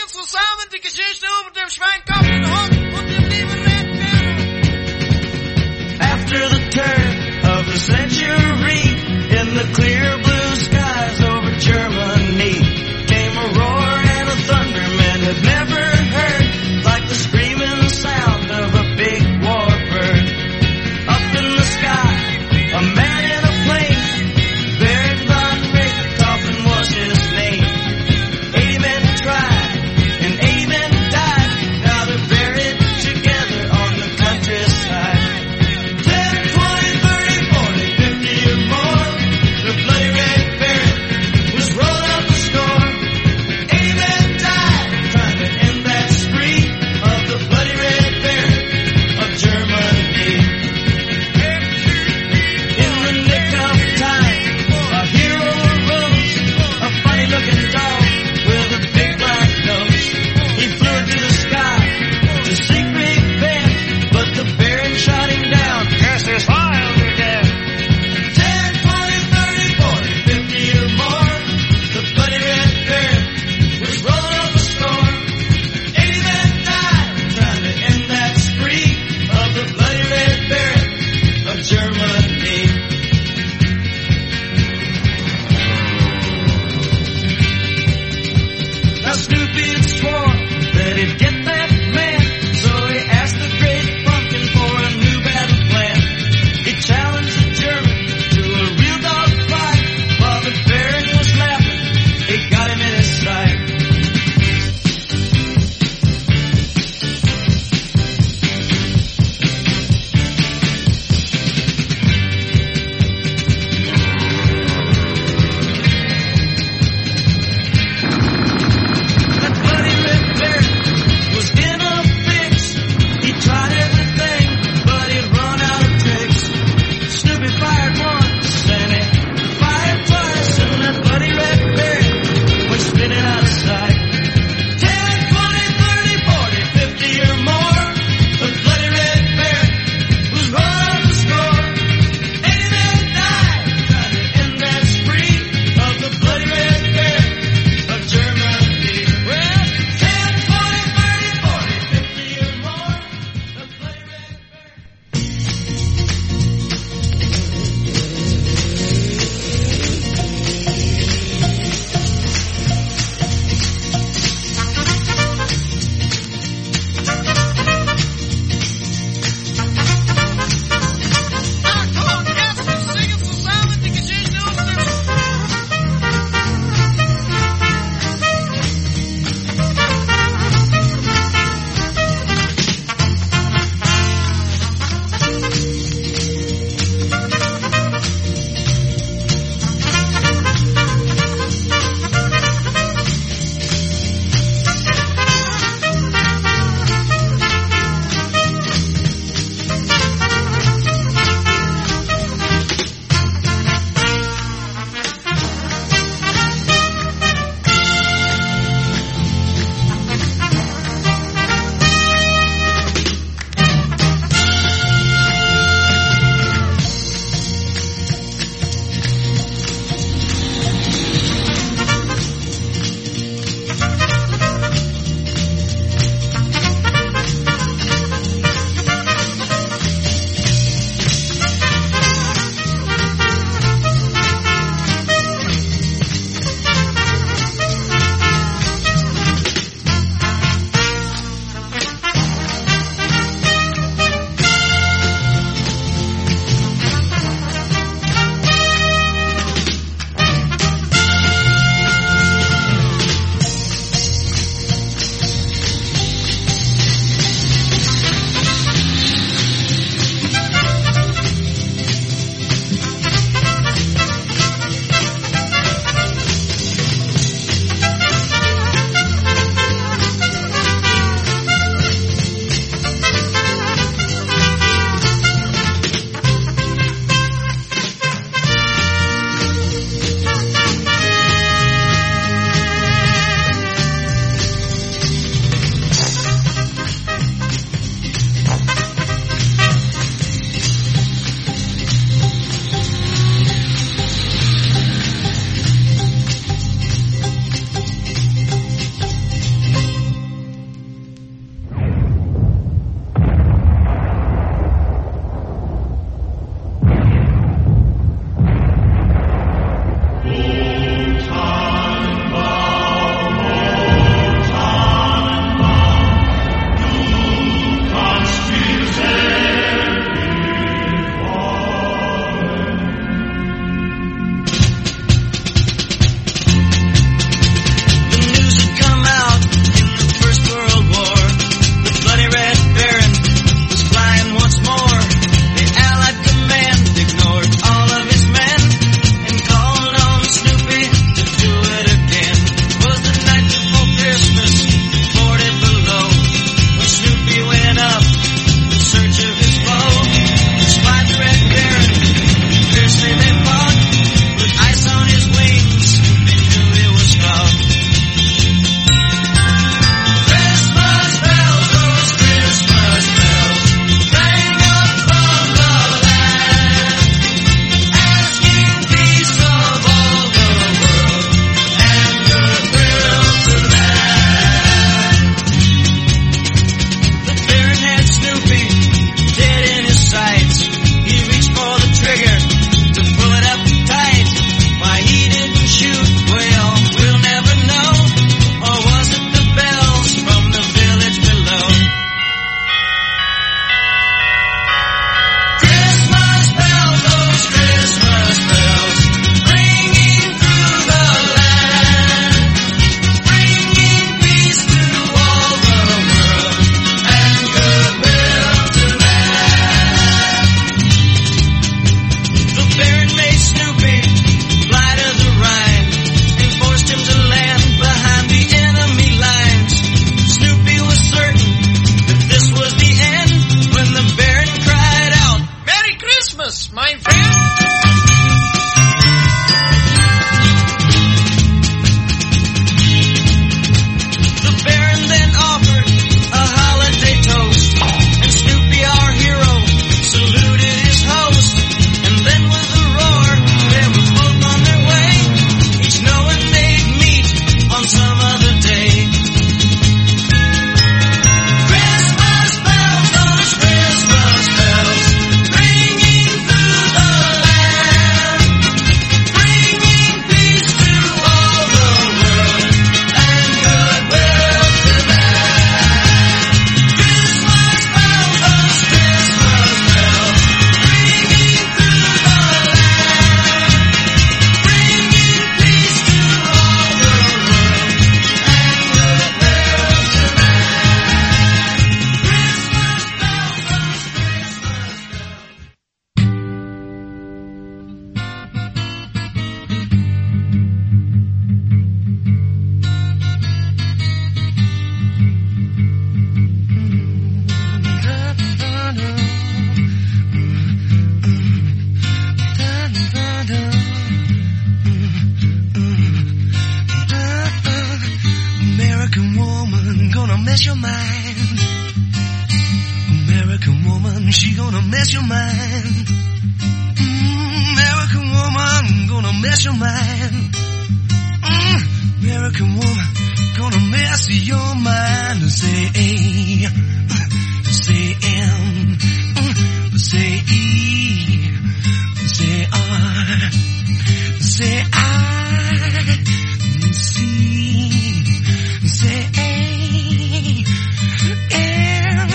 jetzt zusammen die Geschichte über den Schweinkopf und Hund und dem lieben Red Piano. After the turn of the century, in the clear blue skies over Germany, came a roar and a thunder men had never heard, like the screaming sound of a big warbird. Up in the sky, a man in a plane, Baron von Richthofen was his name. Eighty men tried, and eighty men died, now they're buried mess your mind. Mm, American woman, gonna mess your mind. Mm, American woman, gonna mess your mind. Say A, say M, say E, say R, say I, C, say A, M.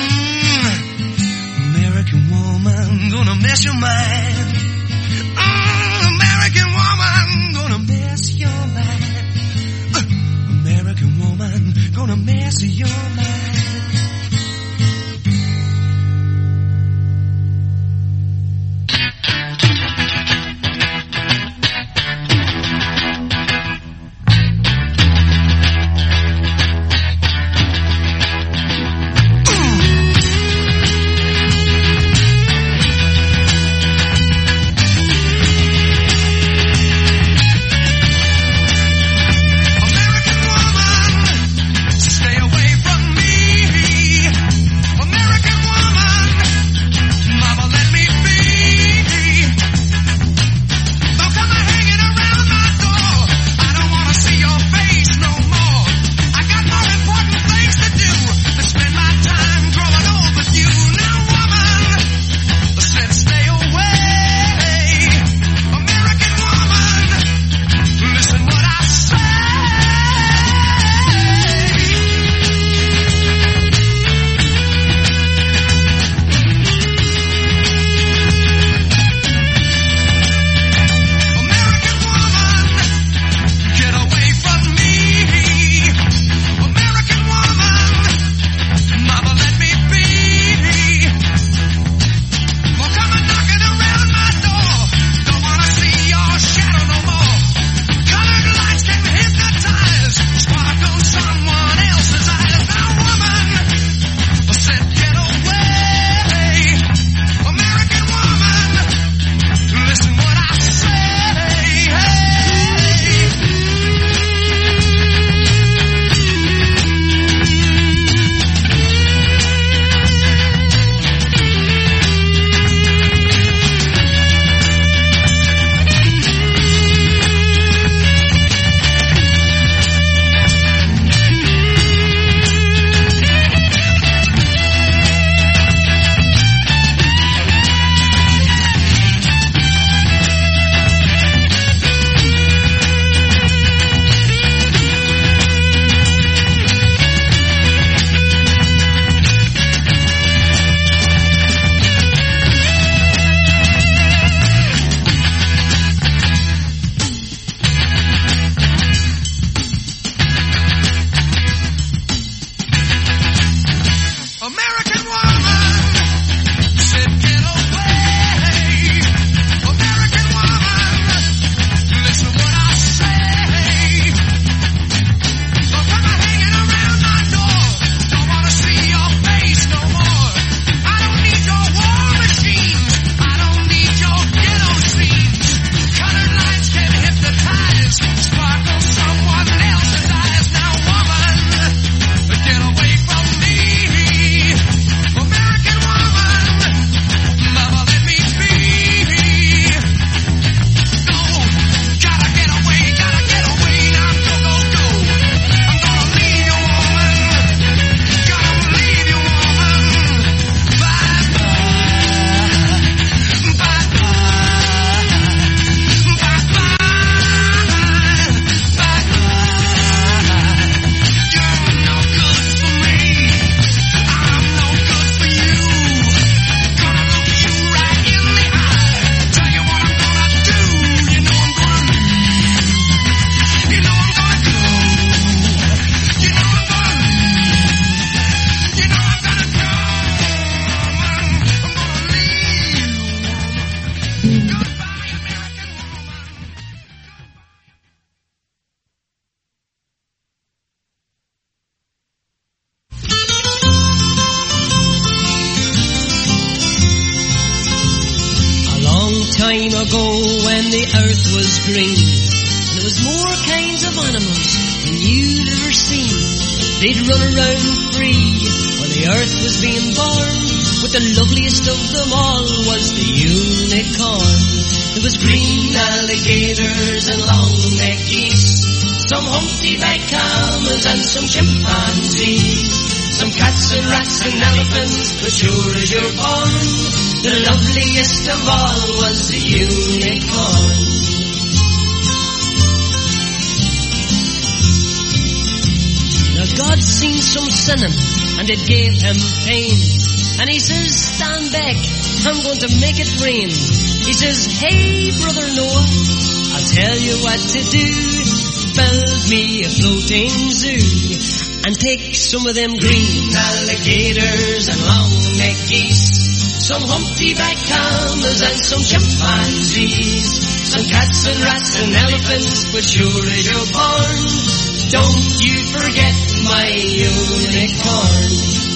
Mm, American woman, gonna mess your mind. Mm, American woman, gonna mess your mind. Uh, American woman, gonna mess your mind. time ago when the earth was green, and there was more kinds of animals than you'd ever seen. They'd run around free when the earth was being born. but the loveliest of them all was the unicorn. There was green alligators and long-necked geese, some humpty-backed camels and some chimpanzees, some cats and rats and elephants, but sure as you're born, the loveliest of all was the unicorn. Now God seen some sinning, and it gave him pain, and he says, stand back, I'm going to make it rain. He says, hey brother Noah, I'll tell you what to do. Build me a floating zoo, and take some of them green alligators and long-necked geese, some humpty-backed camels and some chimpanzees, some cats and rats and elephants, but sure as you're born, don't you forget my unicorn.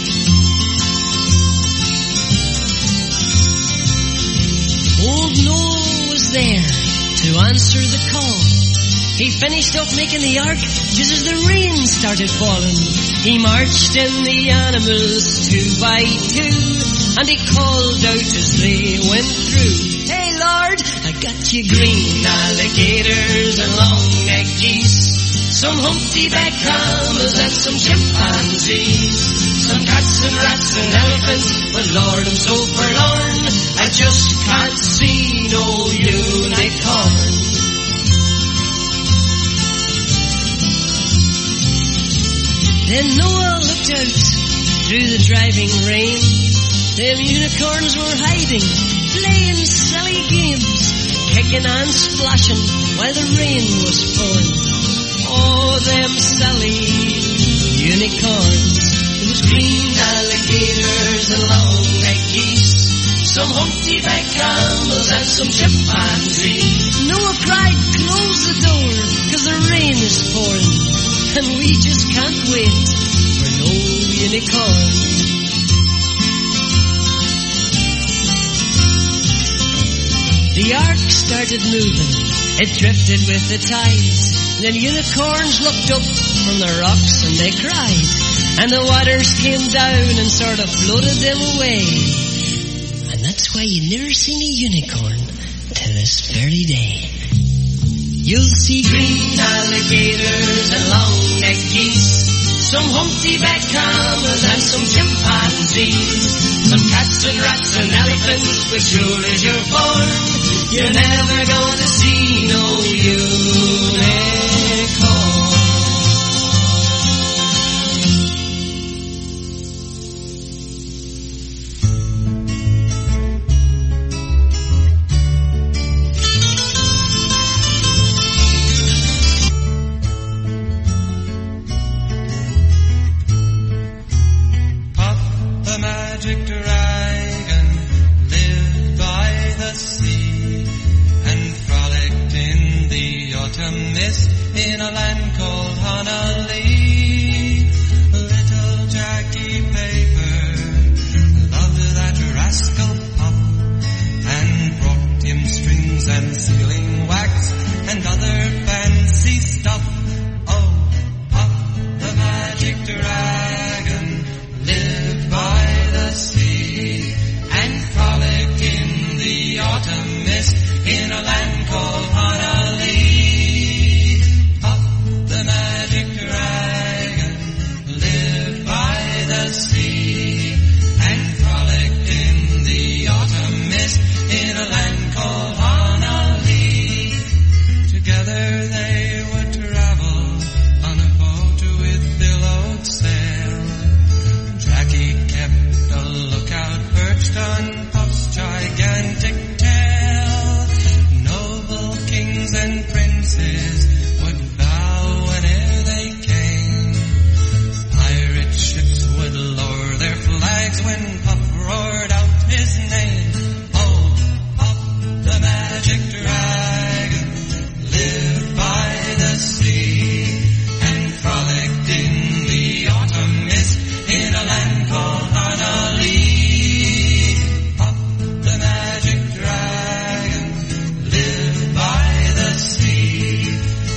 Old Noah was there to answer the call. He finished up making the ark just as the rain started falling. He marched in the animals two by two, and he called out as they went through, hey Lord, I got you green alligators and long-necked geese, some humpty-backed camels and some chimpanzees, some cats and rats and elephants, but Lord, I'm so forlorn, I just can't see no unicorn. Then Noah looked out through the driving rain. Them unicorns were hiding, playing silly games, kicking and splashing while the rain was pouring. Oh, them silly unicorns. There was green alligators and long-necked geese, some humpty-backed camels and some chimpanzees. Noah cried, close the door, 'cause the rain is pouring, and we just can't wait for no unicorn. The ark started moving, it drifted with the tides. Then unicorns looked up from the rocks and they cried, and the waters came down and sort of floated them away. And that's why you never seen a unicorn to this very day. You'll see green alligators and long-necked geese, some humpty-backed camels and some chimpanzees, some cats and rats and elephants, but sure as you're born, you're never gonna see no unicorn. In a land called Honolulu, little Jackie Paper loved that rascal Puff, and brought him strings and sealing wax and other fancy stuff. Oh, Puff the magic dragon lived by the sea and frolicked in the autumn mist in a land called Honolulu. In a land called Honolulu, together they would travel on a boat with billowed sail. Jackie kept a lookout perched on Puff's gigantic tail. Noble kings and princes would bow whenever they came. Pirate ships would lower their flags when Puff roared out his name. The magic dragon lived by the sea and frolicked in the autumn mist in a land called Honolulu. Puff the magic dragon lived by the sea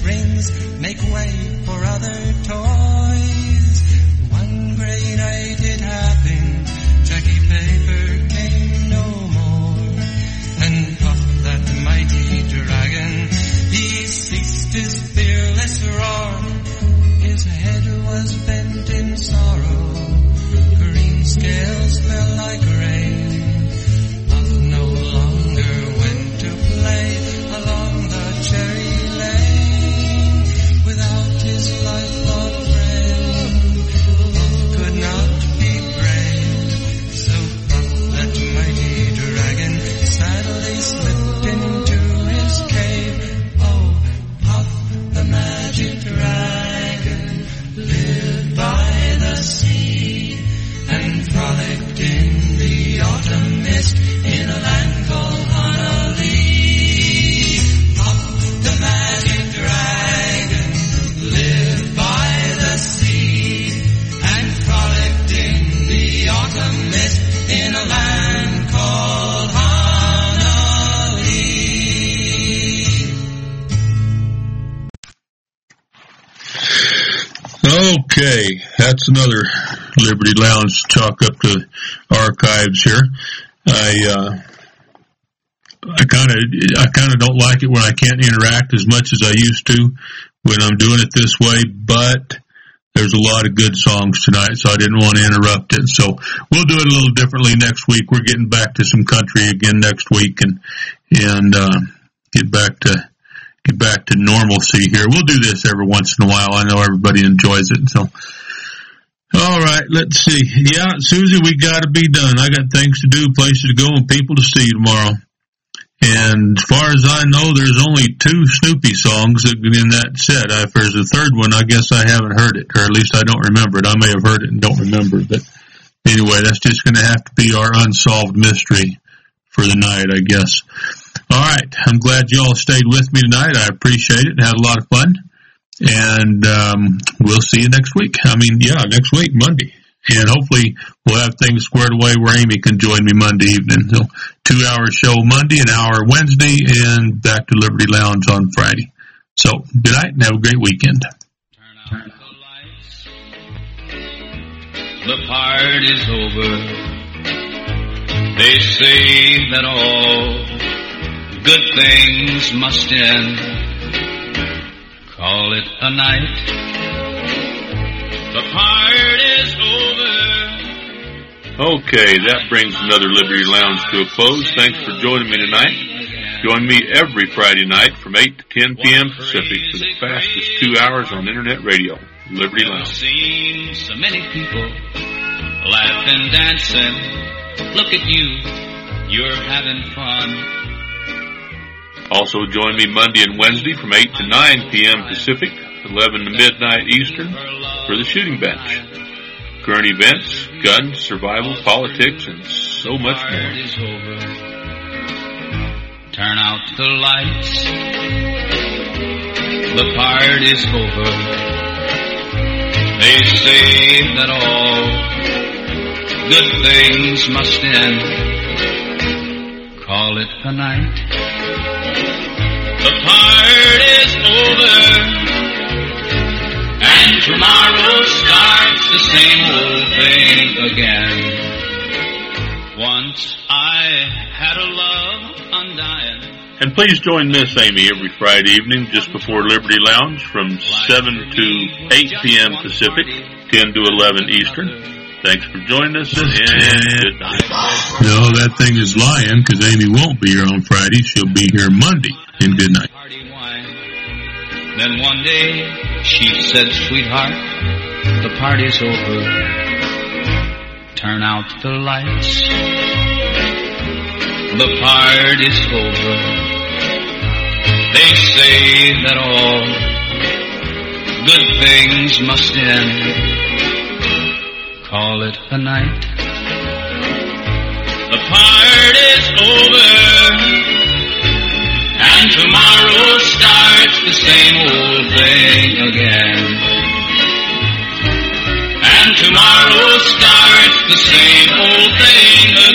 springs make way for other toys. One gray night it happened, Jackie Paper came no more. And Puff, that mighty dragon, he ceased his fearless roar. His head was bent in sorrow, green scales fell like rain. Puff no longer went to play along the cherry lane. Without his lifelong friend, Puff could not be brave. So Puff, that mighty dragon, sadly slipped into his cave. Oh, Puff, the magic dragon, lived by the sea and frolicked in the autumn mist in a land called Honolulu. Puff, the magic dragon, lived by the sea and frolicked in the autumn mist in a land called Honolulu. Okay, that's another Liberty Lounge chalk up to archives here. I uh, I kind of I kind of don't like it when I can't interact as much as I used to when I'm doing it this way, but there's a lot of good songs tonight, so I didn't want to interrupt it. So we'll do it a little differently next week. We're getting back to some country again next week, and and uh, get back to get back to normalcy here. We'll do this every once in a while. I know everybody enjoys it. So, all right, let's see. Yeah, Susie, we got to be done. I got things to do, places to go, and people to see tomorrow. And as far as I know, there's only two Snoopy songs in that set. If there's a third one, I guess I haven't heard it, or at least I don't remember it. I may have heard it and don't remember it. But anyway, that's just going to have to be our unsolved mystery for the night, I guess. All right. I'm glad you all stayed with me tonight. I appreciate it. Had a lot of fun. And um, we'll see you next week. I mean, yeah, next week, Monday. And hopefully we'll have things squared away where Amy can join me Monday evening. So two-hour show Monday, an hour Wednesday, and back to Liberty Lounge on Friday. So good night and have a great weekend. Turn out the lights. The party's over. They say that all good things must end. Call it a night. The party's over. Okay, that brings another Liberty Lounge to a close. Thanks for joining me tonight. Join me every Friday night from eight to ten p.m. Pacific for the fastest two hours on Internet radio, Liberty Lounge. I've seen so many people laughing, dancing. Look at you, you're having fun. Also join me Monday and Wednesday from eight to nine p.m. Pacific, eleven to midnight Eastern for the Shooting Bench. Current events, guns, survival, politics, and so much more. Turn out the lights. The party's over. They say that all good things must end. Call it a night. The party's over, and tomorrow starts the same old thing again. Once I had a love undying. And please join Miss Amy every Friday evening just before Liberty Lounge from seven to eight p.m. Pacific, ten to eleven Eastern. Thanks for joining us, and good night. No, that thing is lying, because Amy won't be here on Friday. She'll be here Monday, and good night. Then one day she said, sweetheart, the party's over. Turn out the lights. The party's over. They say that all good things must end. Call it a night. The party's over, and tomorrow starts the same old thing again. And tomorrow starts the same old thing again.